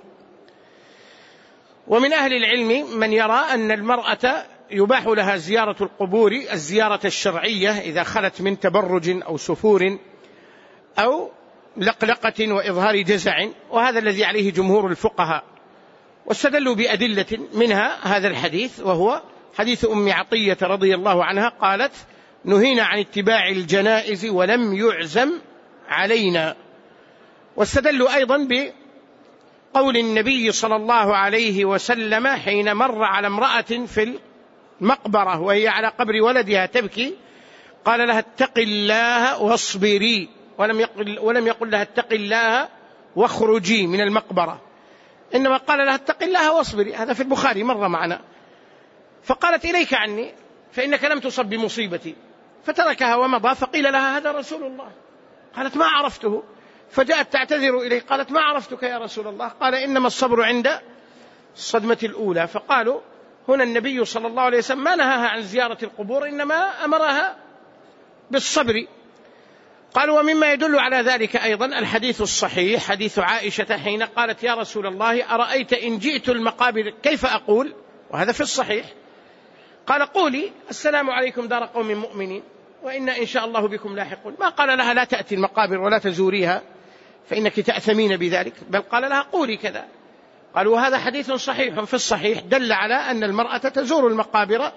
ومن أهل العلم من يرى أن المرأة يباح لها زيارة القبور الزيارة الشرعية إذا خلت من تبرج أو سفور أو لقلقة وإظهار جزع، وهذا الذي عليه جمهور الفقهاء. واستدلوا بأدلة منها هذا الحديث، وهو حديث أم عطية رضي الله عنها قالت نهينا عن اتباع الجنائز ولم يعزم علينا. واستدلوا أيضا بقول النبي صلى الله عليه وسلم حين مر على امرأة في المقبرة وهي على قبر ولدها تبكي، قال لها اتق الله واصبري، ولم يقل, ولم يقل لها اتق الله واخرجي من المقبرة، إنما قال لها اتق الله واصبري. هذا في البخاري مر معنا. فقالت إليك عني فإنك لم تصب بمصيبتي، فتركها ومضى. فقيل لها هذا رسول الله، قالت ما عرفته. فجاءت تعتذر إليه، قالت ما عرفتك يا رسول الله. قال إنما الصبر عند الصدمة الأولى. فقالوا هنا النبي صلى الله عليه وسلم ما نهاها عن زيارة القبور، إنما أمرها بالصبر. قالوا ومما يدل على ذلك أيضا الحديث الصحيح حديث عائشة حين قالت يا رسول الله أرأيت إن جئت المقابر كيف أقول، وهذا في الصحيح. قال قولي السلام عليكم دار قوم مؤمنين وإنا إن شاء الله بكم لاحقون. ما قال لها لا تأتي المقابر ولا تزوريها فإنك تأثمين بذلك، بل قال لها قولي كذا. قالوا وهذا حديث صحيح في الصحيح دل على أن المرأة تزور المقابر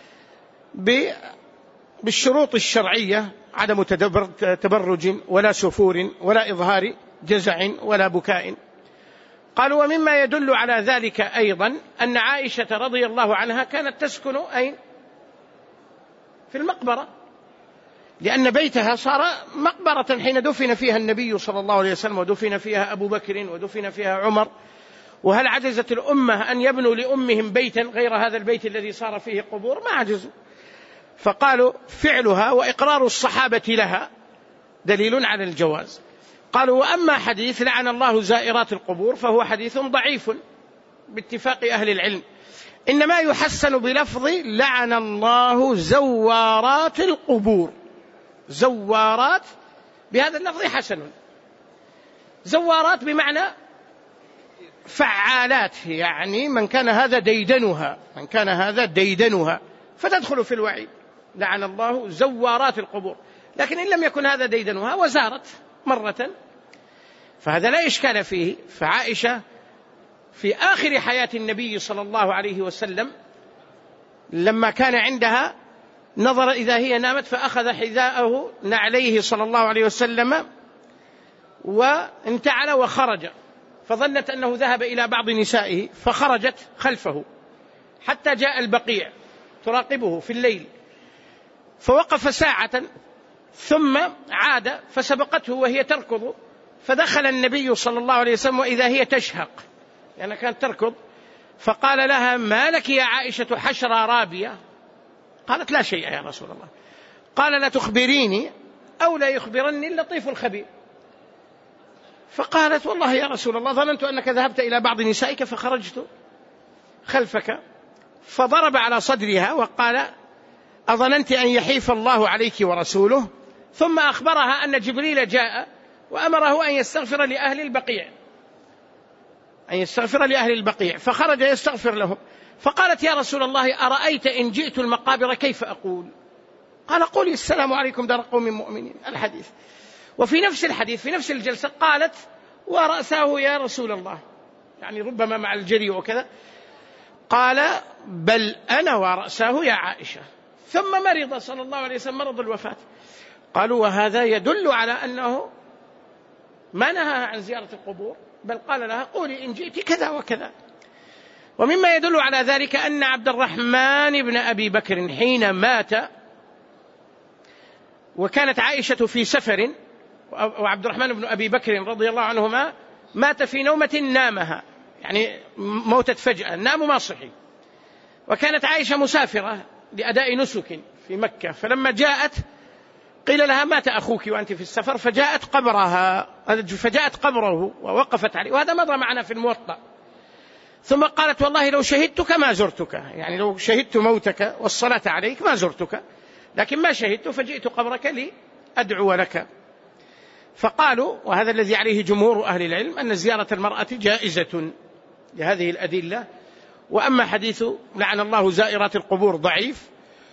بالشروط الشرعية، عدم تبرج ولا سفور ولا إظهار جزع ولا بكاء. قالوا ومما يدل على ذلك أيضا أن عائشة رضي الله عنها كانت تسكن أين؟ في المقبرة، لأن بيتها صار مقبرة حين دفن فيها النبي صلى الله عليه وسلم ودفن فيها أبو بكر ودفن فيها عمر. وهل عجزت الأمة أن يبنوا لأمهم بيتا غير هذا البيت الذي صار فيه قبور؟ ما عجزوا. فقالوا فعلها وإقرار الصحابة لها دليل على الجواز. قالوا وأما حديث لعن الله زائرات القبور فهو حديث ضعيف باتفاق أهل العلم، إنما يحسن بلفظ لعن الله زوارات القبور. زوارات بهذا اللفظ حسن، زوارات بمعنى فعالات، يعني من كان هذا ديدنها، من كان هذا ديدنها فتدخل في الوعيد. لعن الله زوارات القبور، لكن إن لم يكن هذا ديدنها وزارت مرة فهذا لا إشكال فيه. فعائشة في آخر حياة النبي صلى الله عليه وسلم لما كان عندها نظر إذا هي نامت فأخذ حذاءه نعليه صلى الله عليه وسلم وانتعل وخرج، فظنت أنه ذهب إلى بعض نسائه فخرجت خلفه حتى جاء البقيع تراقبه في الليل، فوقف ساعة ثم عاد فسبقته وهي تركض، فدخل النبي صلى الله عليه وسلم وإذا هي تشهق لأنها يعني كانت تركض، فقال لها ما لك يا عائشة حشرة رابية؟ قالت لا شيء يا رسول الله. قال لا تخبريني أو لا يخبرني اللطيف الخبير. فقالت والله يا رسول الله ظننت أنك ذهبت إلى بعض نسائك فخرجت خلفك. فضرب على صدرها وقال أظننت أن يحيف الله عليك ورسوله؟ ثم أخبرها أن جبريل جاء وأمره أن يستغفر لأهل البقيع، أن يستغفر لأهل البقيع، فخرج يستغفر لهم. فقالت يا رسول الله أرأيت إن جئت المقابر كيف أقول؟ قال قولي السلام عليكم دار قوم مؤمنين. الحديث. وفي نفس الحديث في نفس الجلسة قالت ورأسه يا رسول الله، يعني ربما مع الجري وكذا. قال بل أنا ورأسه يا عائشة. ثم مرض صلى الله عليه وسلم مرض الوفاة. قالوا وهذا يدل على أنه ما نهى عن زيارة القبور، بل قال لها قولي إن جئت كذا وكذا. ومما يدل على ذلك أن عبد الرحمن بن أبي بكر حين مات وكانت عائشة في سفر، وعبد الرحمن بن أبي بكر رضي الله عنهما مات في نومة نامها، يعني موتة فجأة، نام ما صحي. وكانت عائشة مسافرة لأداء نسك في مكة، فلما جاءت قيل لها مات أخوك وأنت في السفر، فجاءت قبرها فجاءت قبره ووقفت عليه، وهذا مضى معنا في الموطأ. ثم قالت والله لو شهدتك ما زرتك، يعني لو شهدت موتك والصلاة عليك ما زرتك، لكن ما شهدت فجئت قبرك لأدعو لك. فقالوا وهذا الذي عليه جمهور أهل العلم أن زيارة المرأة جائزة لهذه الأدلة. وأما حديث لعن الله زائرات القبور ضعيف،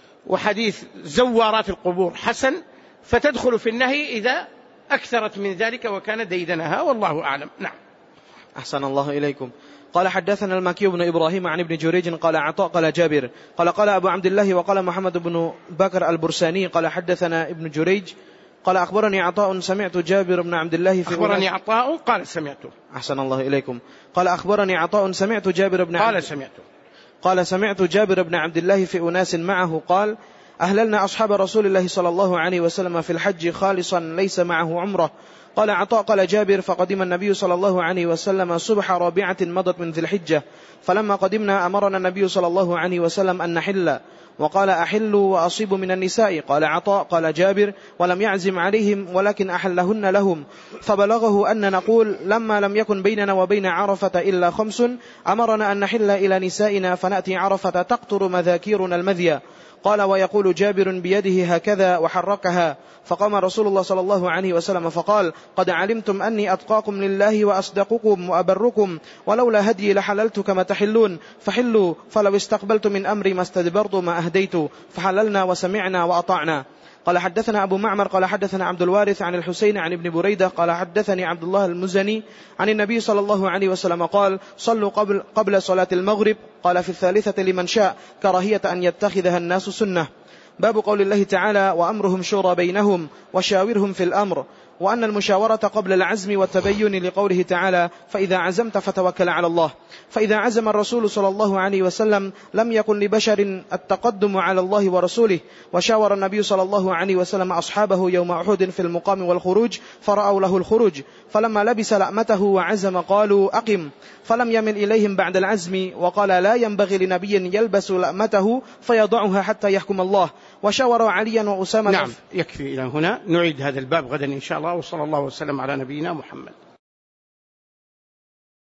وحديث زوارات القبور حسن، فتدخل في النهي إذا أكثرت من ذلك وكان ديدنها، والله أعلم. نعم. أحسن الله إليكم. قال حدثنا المكي بن إبراهيم عن ابن جريج قال عطاء قال جابر قال قال أبو عبد الله وقال محمد بن بكر البرساني قال حدثنا ابن جريج قال أخبرني عطاء سمعت جابر بن عبد الله في أخبرني عطاء قال سمعته. أحسن الله إليكم. قال أخبرني عطاء سمعت جابر بن قال سمعته قال سمعت جابر بن عبد الله في أناس معه قال أهللنا أصحاب رسول الله صلى الله عليه وسلم في الحج خالصا ليس معه عمره. قال عطاء قال جابر فقدم النبي صلى الله عليه وسلم صبح رابعة مضت من ذي الحجة، فلما قدمنا أمرنا النبي صلى الله عليه وسلم أن نحل، وقال أحلوا وأصيب من النساء. قال عطاء قال جابر ولم يعزم عليهم ولكن أحلهن لهم، فبلغه أن نقول لما لم يكن بيننا وبين عرفة إلا خمس أمرنا أن نحل إلى نسائنا فنأتي عرفة تقطر مذاكيرنا المذيا. قال ويقول جابر بيده هكذا وحركها. فقام رسول الله صلى الله عليه وسلم فقال قد علمتم أني أتقاكم لله وأصدقكم وأبركم، ولولا هدي لحللت كما تحلون، فحلوا فلو استقبلت من أمري ما استدبرت ما أهديت، فحللنا وسمعنا وأطعنا. قال حدثنا أبو معمر قال حدثنا عبد الوارث عن الحسين عن ابن بريدة قال حدثني عبد الله المزني عن النبي صلى الله عليه وسلم قال صلوا قبل, قبل صلاة المغرب، قال في الثالثة لمن شاء كراهية أن يتخذها الناس سنة. باب قول الله تعالى وأمرهم شورى بينهم وشاورهم في الأمر، وأن المشاورة قبل العزم والتبين لقوله تعالى فإذا عزمت فتوكل على الله. فإذا عزم الرسول صلى الله عليه وسلم لم يكن لبشر التقدم على الله ورسوله. وشاور النبي صلى الله عليه وسلم أصحابه يوم أحد في المقام والخروج فرأوا له الخروج، فلما لبس لأمته وعزم قالوا أقم، فلم يمل إليهم بعد العزم، وقال لا ينبغي لنبي يلبس لأمته فيضعها حتى يحكم الله. وشاور عليا وأسامة. نعم، يكفي إلى هنا، نعيد هذا الباب غدا إن شاء الله، وصلى الله وسلم على نبينا محمد.